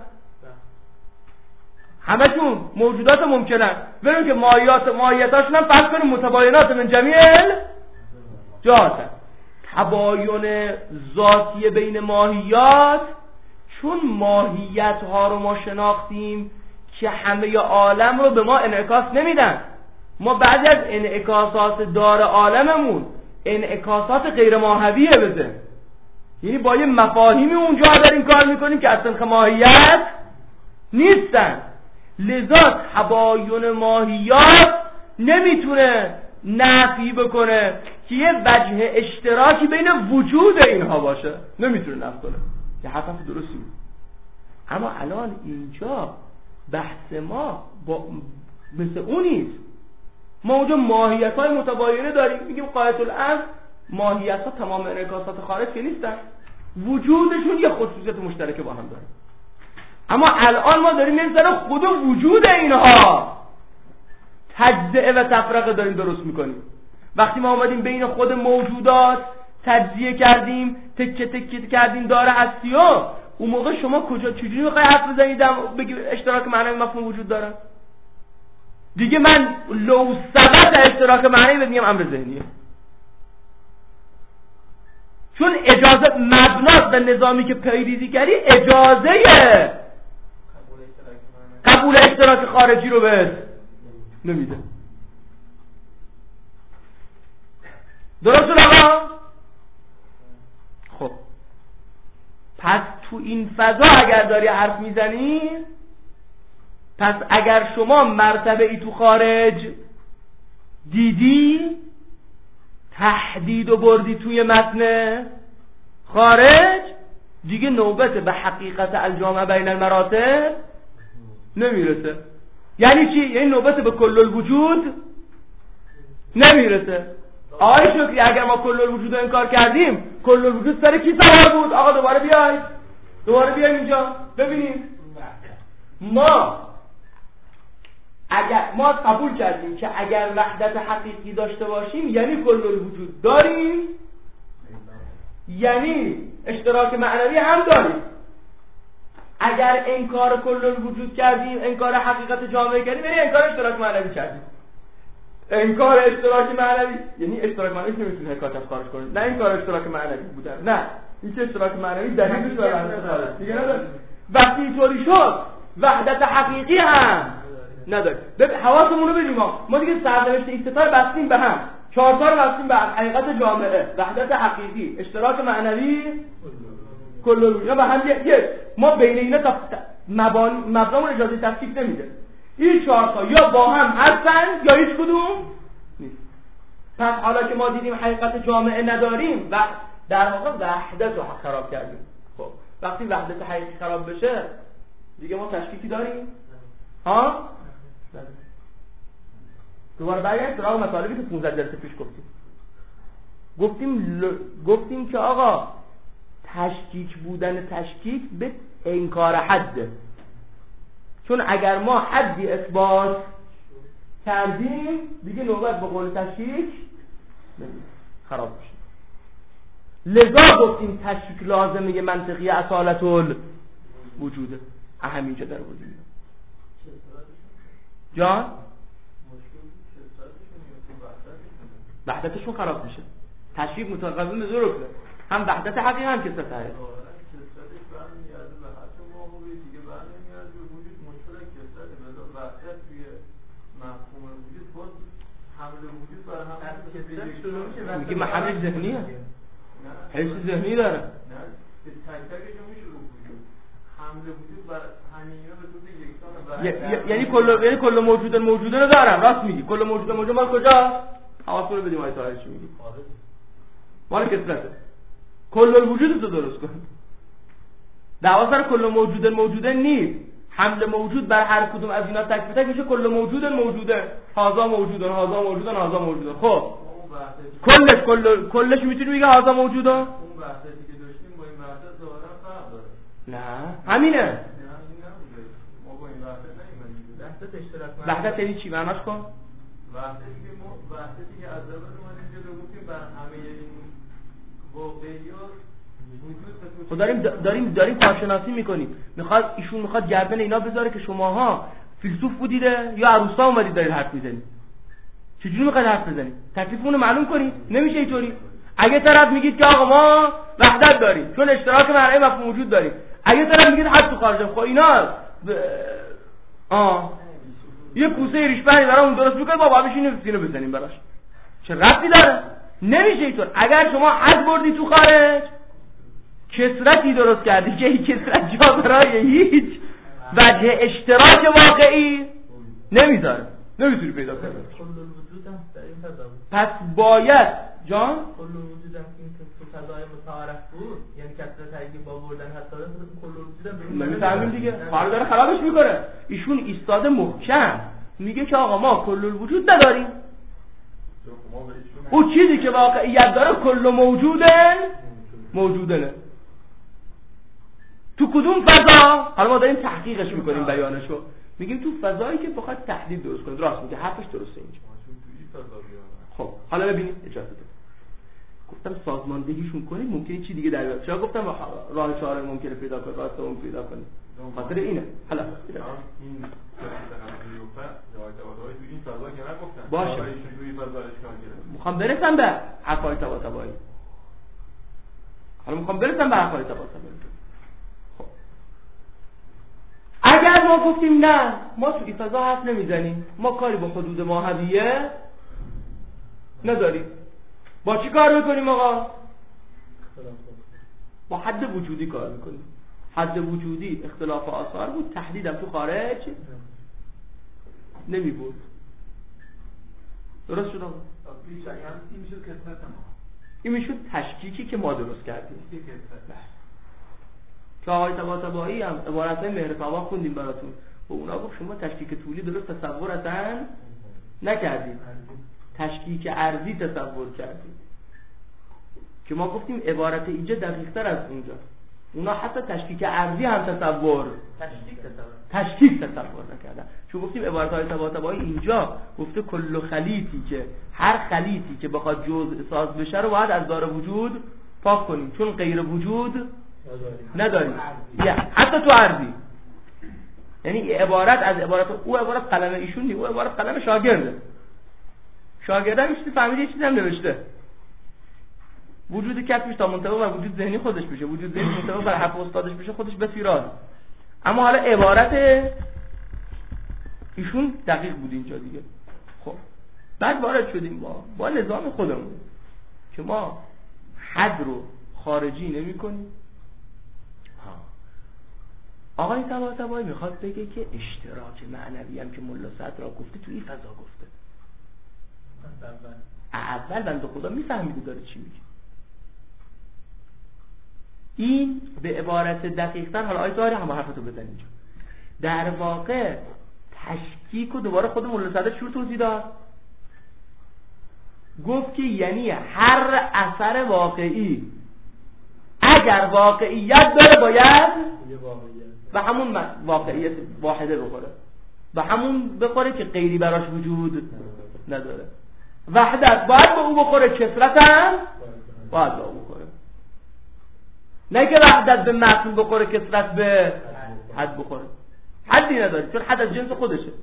همشون موجودات ممکنن. بریم که ماهیات ماهیتاشون هم فرض کنیم متباینات من جمیع جهات. تباین ذاتی بین ماهیات، چون ماهیت ها رو ما شناختیم که همه عالم رو به ما انعکاس نمیدن. ما بعضی از انعکاسات دار عالممون انعکاسات غیر ماهویه بده، یعنی با یه مفاهیمی اونجا داریم کار میکنیم که اصلا ماهیت نیستن. لذا تباین ماهیات نمیتونه نفی بکنه که یه وجه اشتراکی بین وجود اینها باشه، نمیتونه نفی کنه. یه حرف درستی بود. اما الان اینجا بحث ما با مثل اون نیست. ما اونجا ماهیت های متباینه داریم، میگیم قاعدة الامر ماهیت ها تمام انعکاسات خارج که نیستن، وجودشون یه خصوصیت مشترک با هم داره. اما الان ما داریم این سر خود وجود اینها تجزیه و تفرقه داریم درست میکنیم. وقتی ما اومدیم بین خود موجودات تجزیه کردیم، تکه تکه کردیم داره هستی ها، اون موقع شما کجا چجوری میخوای حرف بزنید بگی اشتراک معنوی مفهوم وجود داره؟ دیگه من لو ثبت اشتراک معنوی بگم امر ذهنیه، چون اجازه مبناست و نظامی که پیریزی کردی اجازه قبول اشتراک خارجی رو بهت نمیده. درست آقا؟ خب پس تو این فضا اگر داری حرف میزنی، پس اگر شما مرتبه ای تو خارج دیدی تحدید و بردی توی متن خارج، دیگه نوبت به حقیقت الجامع بین المراتب نمیرسه. یعنی چی؟ یعنی نوبت به کل الوجود نمیرسه. آقای شکری اگر ما کل الوجود رو انکار کردیم، کل الوجود سر کی سوار بود؟ آقا دوباره بیای دوباره بیایم اینجا ببینیم. ما اگر ما قبول کردیم که اگر وحدت حقیقی داشته باشیم یعنی کل الوجود داریم، یعنی اشتراک معنوی هم داریم. اگر انکار کل الوجود کردیم، انکار حقیقت جامعه کردیم، یعنی انکار اشتراک معنوی کردیم. انکار اشتراک معنوی یعنی اشتراک معنوی نمیتونه حکایت از خارج کنه، نه انکار اشتراک معنوی بودن، نه این که اشتراک معنوی دلیلش داره دیگه نداره. وقتی اینطوری شد وحدت حقیقی هم نداره. ببین حواسمون رو بدیم، ما ما دیگه سرنوشت این ستا رو بستیم به هم، چهار تا رو بستیم به حقیقت جامعه، وحدت حقیقی، اشتراک معنوی، کل الوجود با هم یک. ما بین اینا تا مبانی مبنامون اجازه تفکیک نمیده. این چهار تا یا با هم هستن یا هیچ کدوم نیست. پس حالا که ما دیدیم حقیقت جامعه نداریم و در واقع وحدت رو خراب کردیم. خب وقتی وحدت حقیقی خراب بشه دیگه ما تشکیکی داریم؟ ها؟ دوباره برگردیم سراغ مطالبی که پانزده جلسه پیش گفتیم. گفتیم ل... گفتیم که آقا تشکیک بودن تشکیک به انکار حده، چون اگر ما حدی اثبات کردیم دیگه نوبت به قول تشکیک خراب میشه. لذا گفتیم تشکیک لازمه یه منطقی اصالت الوجوده، اهمیشه در وجود جان وحدتشون خراب میشه. تشکیک متقابل به دو رکنه، هم وحدت حقیقی هم کسرت حقیقی. میگه محل ذهنیه، حس ذهنی داره. نه تک تکش میشه وجود حمل وجود بر همینه به طور یکسان، یعنی کل یعنی کل موجود موجوده رو دارم. راست میگی. کل موجود موجود مال کجا؟ حواستون رو بدیم آیه طاهر چی میگی؟ مال کسرته. کل الوجود تو درست کن. دعوا سر کل موجود موجوده نیست. حمل موجود بر هر کدوم از اینا تک به تک میشه کل موجود موجوده. هازا موجودن، هازا موجودن، هازا موجودن. خب کلش کل کلش میتونی بگی هازا موجوده؟ اون بحثی که داشتیم با این بحث ظاهرا فرق داره. نه همینه. ما با این بحث نمی‌مونیم. وحدت اشتراک وحدت یعنی چی؟ معناش کن. وحدتی که ما وحدتی که از اول اومدیم جلو گفتیم بر همه این واقعیات وجود خب داریم داریم داریم کارشناسی میکنیم. میخواد ایشون میخواد گردن اینا بذاره که شماها فیلسوف بودیده یا عروسا اومدید دارید حرف میزنید. چجوری میخواید حرف بزنید؟ تکلیفمون رو معلوم کنید. نمیشه اینطوری. اگه طرف میگید که آقا ما وحدت داریم چون اشتراک مرعی مفهوم وجود داریم، اگه طرف میگید حد تو خارجه، خب اینا ب... آه یه کوسه ریش پنی برامون درست میکنه با بابش اینو سینو بزنیم براش. چه ربطی داره؟ نمیشه اینطور. اگر شما حد بردی تو خارج کثرتی درست کردی که این کثرت جا برای هیچ وجه اشتراک واقعی نمیذاره، نمیتونی پیدا کنی. کل الوجود هم در این فضا بود. پس باید جان کل الوجود هم که این تو فضای متعارف بود، یعنی کثرت اگه با بردن حتی کل الوجود هم نمیفهمیم دیگه. کار داره خرابش میکنه. ایشون ایستاده محکم میگه که آقا ما کل الوجود نداریم. او چیزی که واقعیت داره کل موجوده موجوده. تو کدوم فضا؟ حالا ما داریم تحقیقش میکنیم بیانشو. میگیم تو فضایی که بخواد تحدید درست کنه. راست میگه، حرفش درسته اینجا. خب حالا ببینید اجازه بدید. گفتم سازماندهیشون کنید ممکنه چی دیگه در بیاد. چرا گفتم راه چهار ممکنه پیدا کنید، راست اون پیدا کنید. خاطر اینه. حالا این تو این فضا که نگفتن باشه. تو این فضا اشکال گرفت. میخوام برسم به حرفای طباطبایی. حالا میخوام برسم به حرفای طباطبایی. خب اگر ما گفتیم نه ما تو این فضا حرف نمیزنیم، ما کاری با حدود ماهویه نداریم، با چی کار میکنیم آقا؟ با حد وجودی کار میکنیم. حد وجودی اختلاف آثار بود، تحدیدم تو خارج نمی بود. درست شد آقا؟ این میشود کثرت ما، این میشود تشکیکی که ما درست کردیم. که آقای طباطبایی هم عبارتهای مهر فوا خوندیم براتون و اونا گفت شما تشکیک طولی درست تصور اصلا نکردیم، تشکیک ارضی تصور کردیم که ما گفتیم عبارت اینجا دقیق‌تر از اونجا. اونا حتی تشکیک ارضی هم تصور تشکیک تصور تشکیک تصور نکردن. چون گفتیم عبارت‌های طباطبایی اینجا گفته کل خلیطی که هر خلیطی که بخواد جزء ساز بشه رو باید از دار وجود پاک کنیم، چون غیر وجود نداریم. یا حتی تو ارضی، یعنی عبارت از عبارت او عبارت قلم ایشون نیست، او عبارت قلم شاگرده. شاگرده میشه فهمیده چیزی هم نوشته. وجود کتبش تا منطبق بر وجود ذهنی خودش بشه، وجود ذهنی منطبق بر حرف استادش بشه، خودش بسیار. اما حالا عبارت ایشون دقیق بود اینجا دیگه. خب بعد وارد شدیم با با نظام خودمون که ما حد رو خارجی نمی کنیم. آقای طباطبایی میخواد بگه که اشتراک معنوی هم که ملا صدرا گفته تو این فضا گفته. اول بنده خدا میفهمیده داره چی میگه. این به عبارت دقیق‌تر، حالا آیه ظاهری هم حرفتو بزن اینجا، در واقع تشکیک و دوباره خود ملا صدر شروع توضیح داد. گفت که یعنی هر اثر واقعی اگر واقعیت داره باید به همون واقعیت واحده بخوره، به همون بخوره که غیری براش وجود نداره. وحدت باید به او بخوره، کثرت هم باید به او بخوره. نه که وحدت به متن بخوره کثرت به حد بخوره. حدی نداره چون حد از جنس خودشه.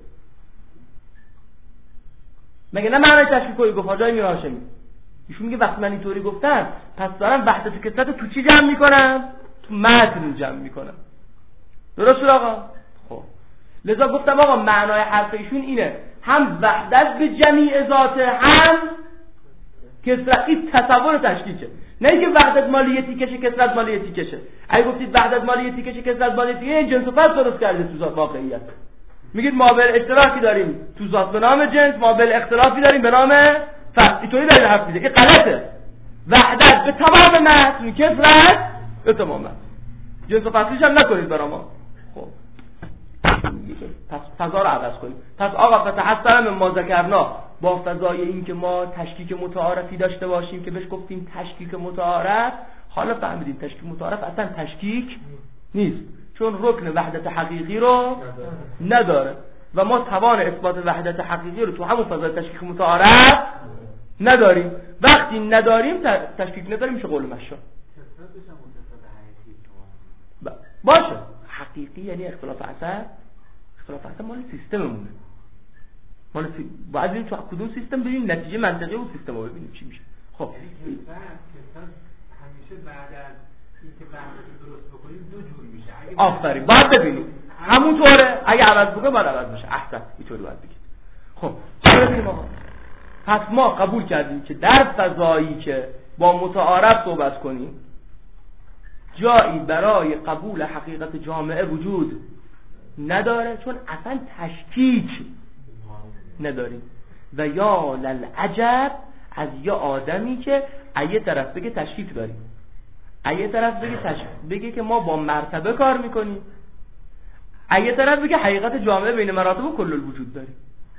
مگه نه معنی تشکیکوی گفت حاجی میر هاشمی؟ ایشون میگه وقتی من اینطوری گفتم پس دارم وحدت و کثرت تو چی جمع میکنم؟ تو متن جمع میکنم. درست شد آقا؟ خب لذا گفتم آقا معنای حرف ایشون اینه، هم وحدت به جمیع ذاته، هم کثرتی تصور تشکیکه. نه اینکه وحدت مالیتی کشه کثرت مالیتی کشه. اگه گفتید وحدت مالیتی کشه کثرت مالیتی کشه، این جنس و فصل درست کرده تو ذات واقعیت. میگید ما بل اشتراکی داریم تو ذات به نام جنس، ما بل اختلافی داریم به نام فصل. اینطوری دارید حرف میزنید. این غلطه. وحدت به تمام متن، کثرت به تمام متن. جنس و فصلیش هم نکنید برا ما. خب پس فضا رو عوض کنیم. پس آقا فتحسن من ما ذکرنا، با فضای این که ما تشکیک متعارفی داشته باشیم که بهش گفتیم تشکیک متعارف، حالا فهمیدیم تشکیک متعارف اصلا تشکیک نیست، چون رکن وحدت حقیقی رو نداره و ما توان اثبات وحدت حقیقی رو تو همون فضای تشکیک متعارف نداریم. وقتی نداریم تشکیک نداریم میشه قول مشا. باشه حقیقی یعنی اختلاف اثر. اختلاف اثر مال سیستممونه، مال سی... باید ببینیم تو کدوم سیستم ببینیم نتیجه منطقی اون سیستم رو ببینیم چی میشه. خب همیشه بعد از اینکه وحدت درست بکنیم دو جور میشه. آفرین باید ببینیم همونطوره، اگه عوض بکنه باید عوض بشه. احسن اینطوری باید بگید. خب ما پس ما قبول کردیم که در فضایی که با متعارف صحبت کنیم جایی برای قبول حقیقت جامعه وجود نداره، چون اصلا تشکیک نداریم. و یا للعجب از یه آدمی که ایه طرف بگه تشکیک داریم، ایه طرف بگه تشکیک بگه که ما با مرتبه کار میکنیم، ایه طرف بگه حقیقت جامعه بین مراتب و کل الوجود داریم.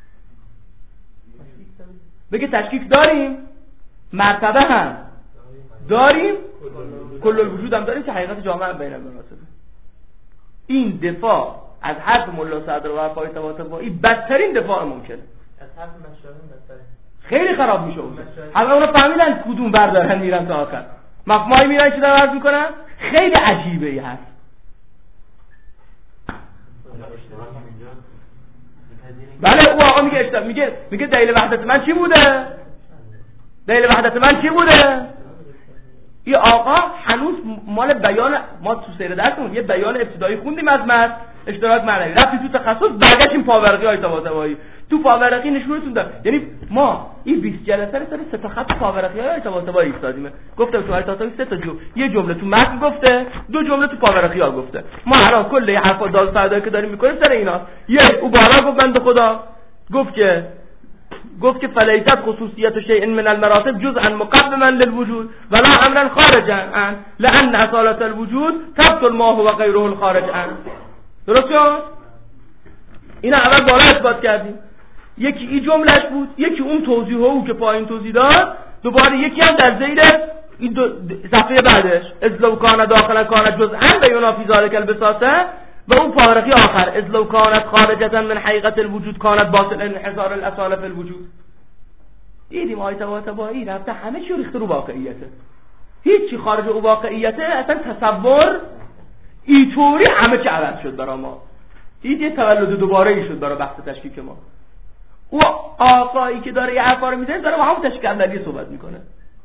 بگه تشکیک داریم، مرتبه هم داریم، کل الوجود هم داریم که حقیقت جامعه بین مراتب. این دفاع از حرف ملا صدر و حرفای طباطبایی بدترین دفاع ممکنه. از حرف مشایخ بدترین. خیلی خراب میشه اون. حالا اونا فهمیدن کدوم بردارن میرن تا آخر. مفهومی میرن که دارن عرض میکنن خیلی عجیبه ای هست. بله او آقا میگه اشتباه میگه میگه دلیل وحدت من چی بوده؟ دلیل وحدت من چی بوده؟ این آقا هنوز مال بیان ما تو سیر درسمون یه بیان ابتدایی خوندیم از متن اشتراک معنوی، رفتی تو تخصص برگشتیم پاورقی های طباطبایی. تو پاورقی نشونتون دادم، یعنی ما این بیست جلسه رو سر سه تا خط پاورقی های طباطبایی ایستادیم. گفتم تو هر طباطبایی سه تا جو یه جمله تو متن گفته، دو جمله تو پاورقی ها گفته. ما الان کل این حرفا دال فردایی که داریم میکنیم سر اینا. یک او بارا گفت بنده خدا گفت که گفت که فلیست خصوصیت شیء من المراتب جزءا مقدما للوجود ولا امرا خارجا عن لان اصالت الوجود تبطل ما هو غیره الخارج عن. درست شد؟ اینا اول بالا اثبات کردیم. یکی این جملهش بود، یکی اون توضیح او که پایین توضیح داد، دوباره یکی هم در زیر این دو صفحه بعدش از لو کان داخل کان جزءا و ینافی ذلک البساطه و اون پارقی آخر از لو کانت خارجتا من حقیقت الوجود کانت باطل انحصار الاصاله فی الوجود. دیدیم آیه طباطبایی رفته همه چی ریخته رو واقعیته، هیچ چی خارج او واقعیته اصلا تصور اینطوری همه چی عوض شد برای ما. دید یه تولد دوباره ای شد برای بحث تشکیک ما. او آقایی که داره یه حرفا رو میزنه داره با همون تشکیک اولیه صحبت میکنه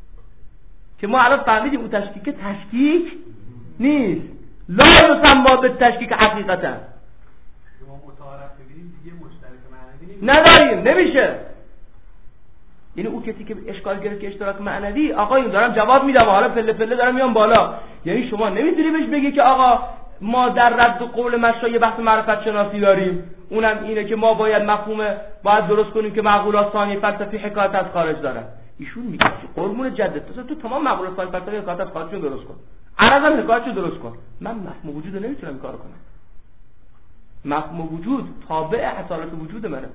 که ما الان فهمیدیم اون تشکیک تشکیک نیست، لا یسمى بالتشکیک حقیقتا. ما متعارف بگیریم دیگه مشترک معنوی نداریم، نمیشه. یعنی اون کسی که اشکال گرفت که اشتراک معنوی، آقایون دارم جواب میدم حالا پله پله دارم میام بالا، یعنی شما نمیتونی بهش بگی که آقا ما در رد قول مشا یه بحث معرفت شناسی داریم، اونم اینه که ما باید مفهوم باید درست کنیم که معقولات ثانی فلسفی حکایت از خارج دارن. ایشون میگه قربون جدت تو تو تمام معقولات ثانی فلسفی حکایت از خارج درست کن، عرضم حکایتشو درست کن. من مفهوم وجود رو نمیتونم کار کنم. مفهوم وجود تابع اصالت وجود منه،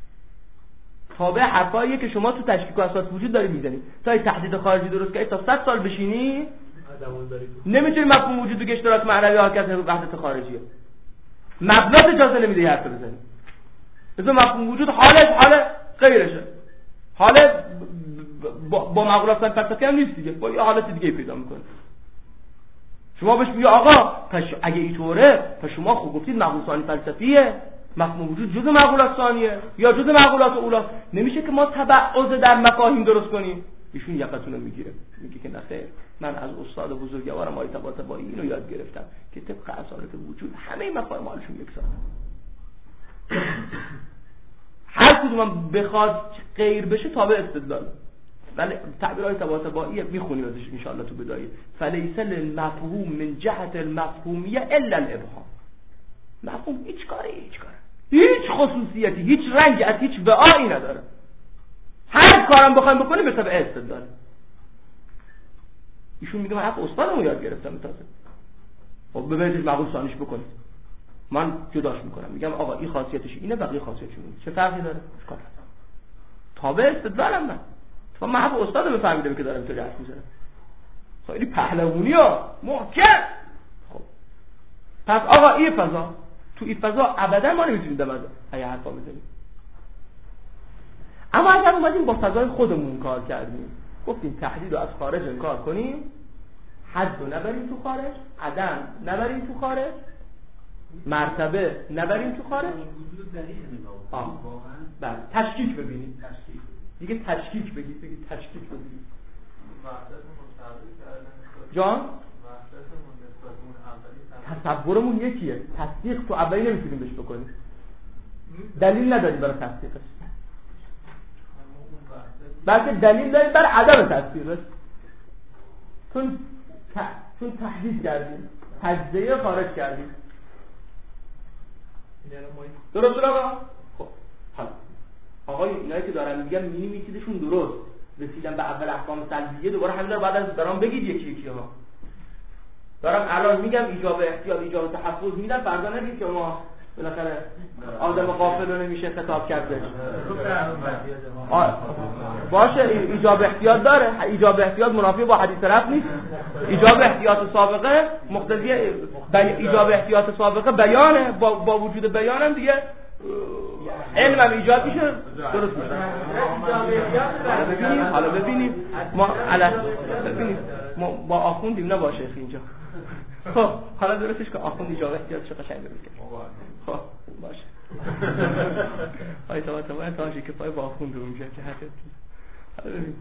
تابع حرفاییه که شما تو تشکیک و اساس وجود داری میزنید. تا این تحدید خارجی درست کنی تا صد سال بشینی نمیتونی مفهوم وجود که اشتراک معنوی حاکت وحدت خارجیه. مبنات اجازه نمیده حرف بزنی. مثلا مفهوم وجود حالش حال غیرشه، حال با, با معقولات فلسفی هم نیست دیگه، با یه حالت دیگه پیدا میکنه. شما بهش میگی آقا پس اگه اینطوره پس شما خوب گفتید معقولات ثانی فلسفیه، مفهوم وجود جزء معقولات ثانیه یا جزء معقولات اولا. نمیشه که ما تبعض در مفاهیم درست کنیم. ایشون یقتون رو میگیره میگه که نخیر، من از استاد بزرگوارم آیه طباطبایی اینو یاد گرفتم که طبق اصالت وجود همه مفاهیم حالشون یکسان، هر کدوم بخواد غیر بشه تابع استدلال. ولی تعبیرهای طباطبایی میخونیم ازش ان شاء الله تو بدایه. فلیس للمفهوم من جهت المفهومیه الا الابهام. مفهوم هیچ کاری هیچ کاره هیچ خصوصیتی هیچ رنگی از هیچ وعایی نداره، هر کارم بخوایم بکنیم به طبع استدلال. ایشون میگه من حق استادمو یاد گرفتم تازه. خب ببینید مقبول ثانیش بکنید، من جداش میکنم میگم آقا این خاصیتش اینه بقیه خاصیتش اینه، چه فرقی داره؟ اشکال نداره. تابع استدلالم من تو محب استاد بفهمیدم که دارم اینطوری حرف میزنم، خیلی پهلوونی ها محکم. خب پس آقا این فضا تو این فضا ابدا ما نمیتونیم دم از این حرفا بزنیم. اما اگر اومدیم با فضای خودمون کار کردیم، گفتیم تحدید رو از خارج انکار کنیم، حد رو نبریم تو خارج، عدم نبریم تو خارج، مرتبه نبریم تو خارج، آه بله تشکیک ببینیم، دیگه تشکیک بگید بگید تشکیک ببینیم جان تصورمون یکیه، تصدیق تو اولی نمیتونیم بهش بکنیم، دلیل نداریم برای تصدیقش، بلکه دلیل داریم برای عدم تصدیقش، چون ت... چون تحدید کردیم، تجزیه خارج کردیم. درست شد آقا؟ خب حالا آقای اینایی که دارن میگن مینی میتیدشون درست رسیدن به اول احکام سلبیه، دوباره همین داره بعد از دارم بگید یکی یکی ها دارم الان میگم ایجاب احتیاط ایجاب تحفظ میدم، فردا نگید که ما بالاخره آدم غافل رو نمیشه خطاب کرد بهش. باشه ایجاب احتیاط داره، ایجاب احتیاط منافی با حدیث رفت نیست، ایجاب احتیاط سابقه مقتضی ایجاب احتیاط سابقه بیانه، با, با وجود بیانم دیگه علمم ایجاد میشه، درست میشه. حالا ببینیم حالا ببینیم ما حالا ببینیم ما با آخوندیم نه با شیخ اینجا. خب حالا درستش که آخوند ایجاب احتیاطش قشنگ بگه. خب باشه. آی تا تا باید تاجی که پای با آخوند رو میشه که حتی. حالا ببینیم.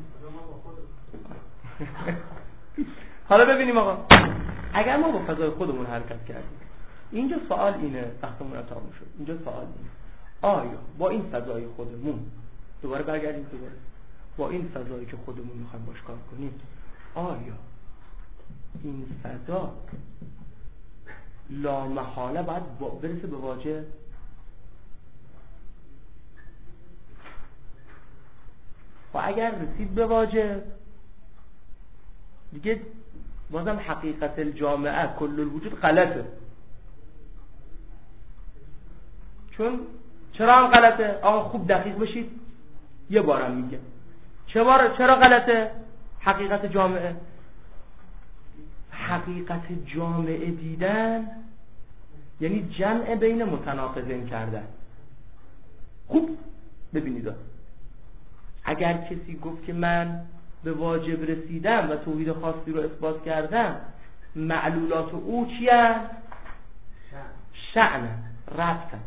حالا ببینیم آقا اگر ما با فضای خودمون حرکت کردیم، اینجا سوال اینه، وقتمون تموم شد، اینجا سوال اینه آیا با این فضای خودمون دوباره برگردیم دوباره با این فضایی که خودمون میخوایم باش کار کنیم، آیا این فضا لامحاله باید برسه به واجب؟ و اگر رسید به واجب دیگه بازم حقیقت الجامعه کل الوجود غلطه. چون چرا هم غلطه؟ آقا خوب دقیق بشید، یه بارم میگه چرا چرا غلطه؟ حقیقت جامعه حقیقت جامعه دیدن یعنی جمع بین متناقضین کردن. خوب ببینید اگر کسی گفت که من به واجب رسیدم و توحید خاصی رو اثبات کردم، معلولات او چیه؟ شأن ربطن.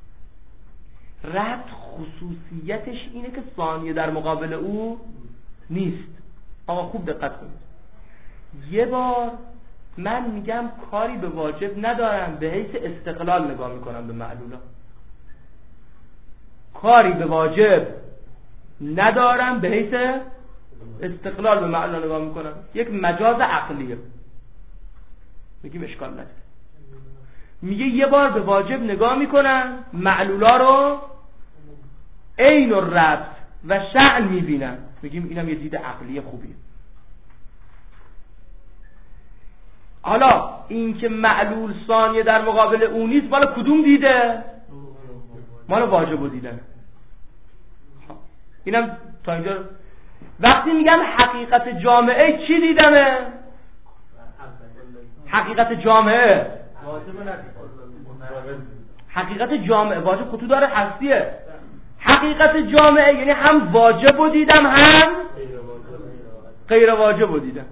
ربط خصوصیتش اینه که ثانیه در مقابل او نیست. آقا خوب دقت کنید، یه بار من میگم کاری به واجب ندارم، به حیث استقلال نگاه میکنم به معلولات، کاری به واجب ندارم به حیث استقلال به معلولات نگاه میکنم، یک مجاز عقلیه، میگیم اشکال نداره. میگه یه بار به واجب نگاه میکنم، معلولا رو عین الربط و شأن میبینم، میگیم اینم یه دید عقلی خوبیه. حالا این که معلول ثانیه در مقابل اون نیست، مال کدوم دیده؟ مال واجب دیدن. اینم تا اینجا وقتی میگم حقیقت جامعه چی دیدمه؟ حقیقت جامعه حقیقت جامعه واجب خطو داره هستیه. حقیقت جامعه یعنی هم واجب رو دیدم هم غیر واجب رو دیدم.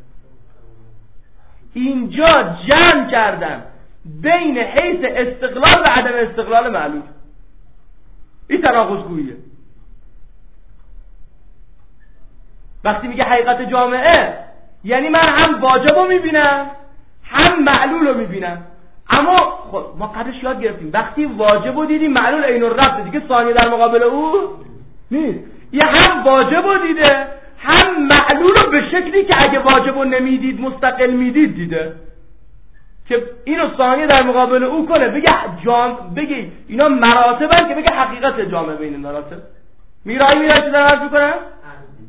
اینجا جمع کردم بین حیث استقلال و عدم استقلال معلول. این تناقض گوییه. وقتی میگه حقیقت جامعه یعنی من هم واجب رو میبینم هم معلول رو میبینم. اما خب ما قبلش یاد گرفتیم وقتی واجب رو دیدیم معلول عین الربط دیگه ثانیه در مقابل او نیست. یه هم واجب رو دیده هم معلول رو به شکلی که اگه واجب رو نمیدید مستقل میدید دیده که اینو ثانیه در مقابل او کنه، بگه جام بگه اینا مراتبن که بگه حقیقت جامعه بین مراتب. میرای میرای چه درست میکنه؟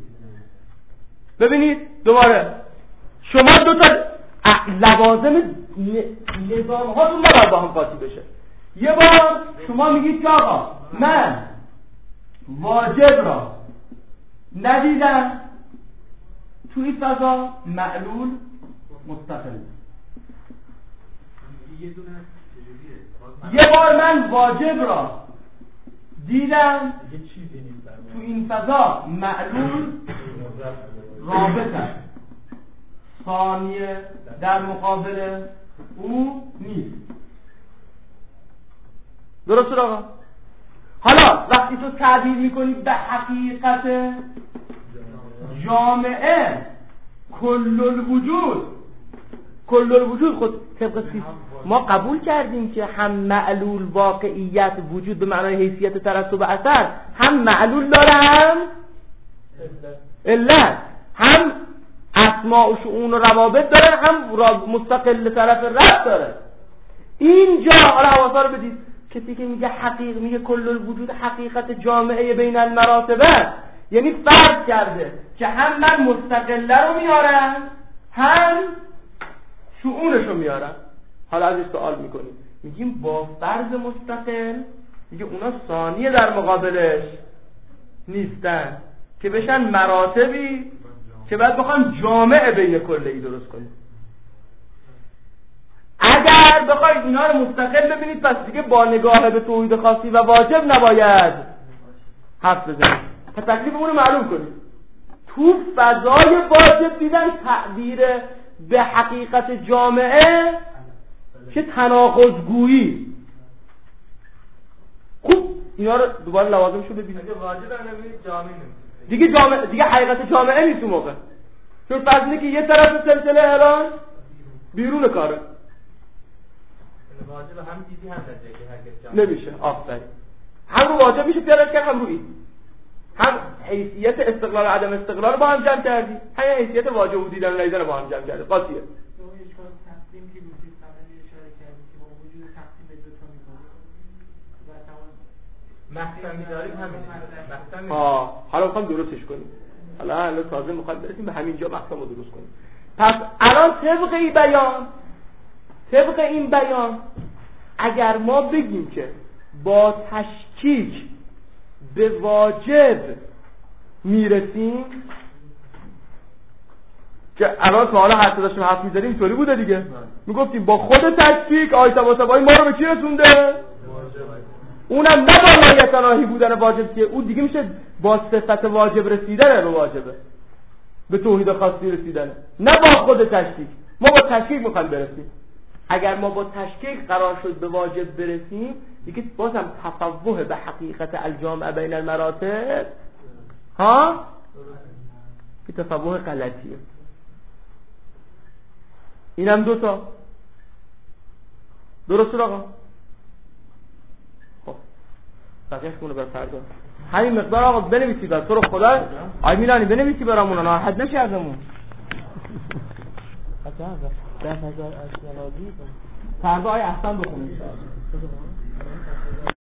ببینید دوباره شما دو تا لوازم نظام هاتون نباید با هم قاطی بشه. یه بار شما میگید که آقا من واجب را ندیدم، توی فضا معلول مستقل. یه بار من واجب را دیدم، تو این فضا معلول رابط است، ثانیه در مقابل او نیست. درست شد آقا؟ حالا وقتی تو تعبیر میکنی به حقیقت جامعه کل الوجود، کل الوجود خود طبق ما قبول کردیم که هم معلول واقعیت وجود به معنای حیثیت ترتب اثر، هم معلول داره هم علت، هم اسماء و شؤون و روابط داره، هم مستقل طرف رفت داره. اینجا حالا حواسا رو بدید، کسی که میگه حقیق میگه کل الوجود حقیقت جامعه بین المراتبه، یعنی فرض کرده که هم من مستقله رو میارم هم شؤونش رو میارم. حالا ازش سوال میکنیم، میگیم با فرض مستقل میگه اونا ثانیه در مقابلش نیستن که بشن مراتبی که بعد بخوان جامعه بین کلی درست کنیم. اگر بخواید اینا رو مستقل ببینید پس دیگه با نگاه به توحید خاصی و واجب نباید حرف بزنید، پس تکلیفمون رو معلوم کنید. تو فضای واجب دیدن تعبیر به حقیقت جامعه چه تناقض‌گویی. خوب اینا رو دوباره لوازمش رو ببینید. اگه واجب نمی‌بینید جامعه نمی‌بینید دیگه جامعه دیگه حقیقت جامعه نیست اون موقع، چون فرض اینه که یه طرف سلسله الان بیرون کاره. واجب هم چیزی هم درجه که هرگز جامعه نمیشه. آفرین. هم رو واجب میشه پیاده‌اش کرد، هم رو این، هم حیثیت استقلال و عدم استقلال با هم جمع کردی، هم حیثیت واجب و دیدن و ندیدن با هم جمع کردی. قاطیه. مقصد می‌داریم همین. مقصد آه حالا می‌خوام درستش کنیم. حالا الان تازه می‌خوام برسیم به همینجا مقصدمو درست کنیم. پس الان طبق این بیان طبق این بیان اگر ما بگیم که با تشکیک به واجب میرسیم، که الان تا حالا حتی داشتیم حرف می‌زدیم اینطوری بوده دیگه، میگفتیم با خود تشکیک آیه تباسبایی ما رو به کی رسونده؟ اونم نه با نایتناهی بودن واجب، که اون دیگه میشه با صفت واجب رسیدن به واجبه، به توحید خاصی رسیدن، نه با خود تشکیک. ما با تشکیک میخوایم برسیم. اگر ما با تشکیک قرار شد به واجب برسیم، دیگه بازم تفوه به حقیقت الجامع بین المراتب ها که تفوه غلطیه. اینم دوتا درست شد آقا؟ خب بقیه‌اش کنه بر فردا همین مقدار آقا بنویسید. از تو رو خدا آی میلانی بنویسی برامون، ناراحت نشی ازمون. ده هزار از جلادی فردا آی احسن بخونید.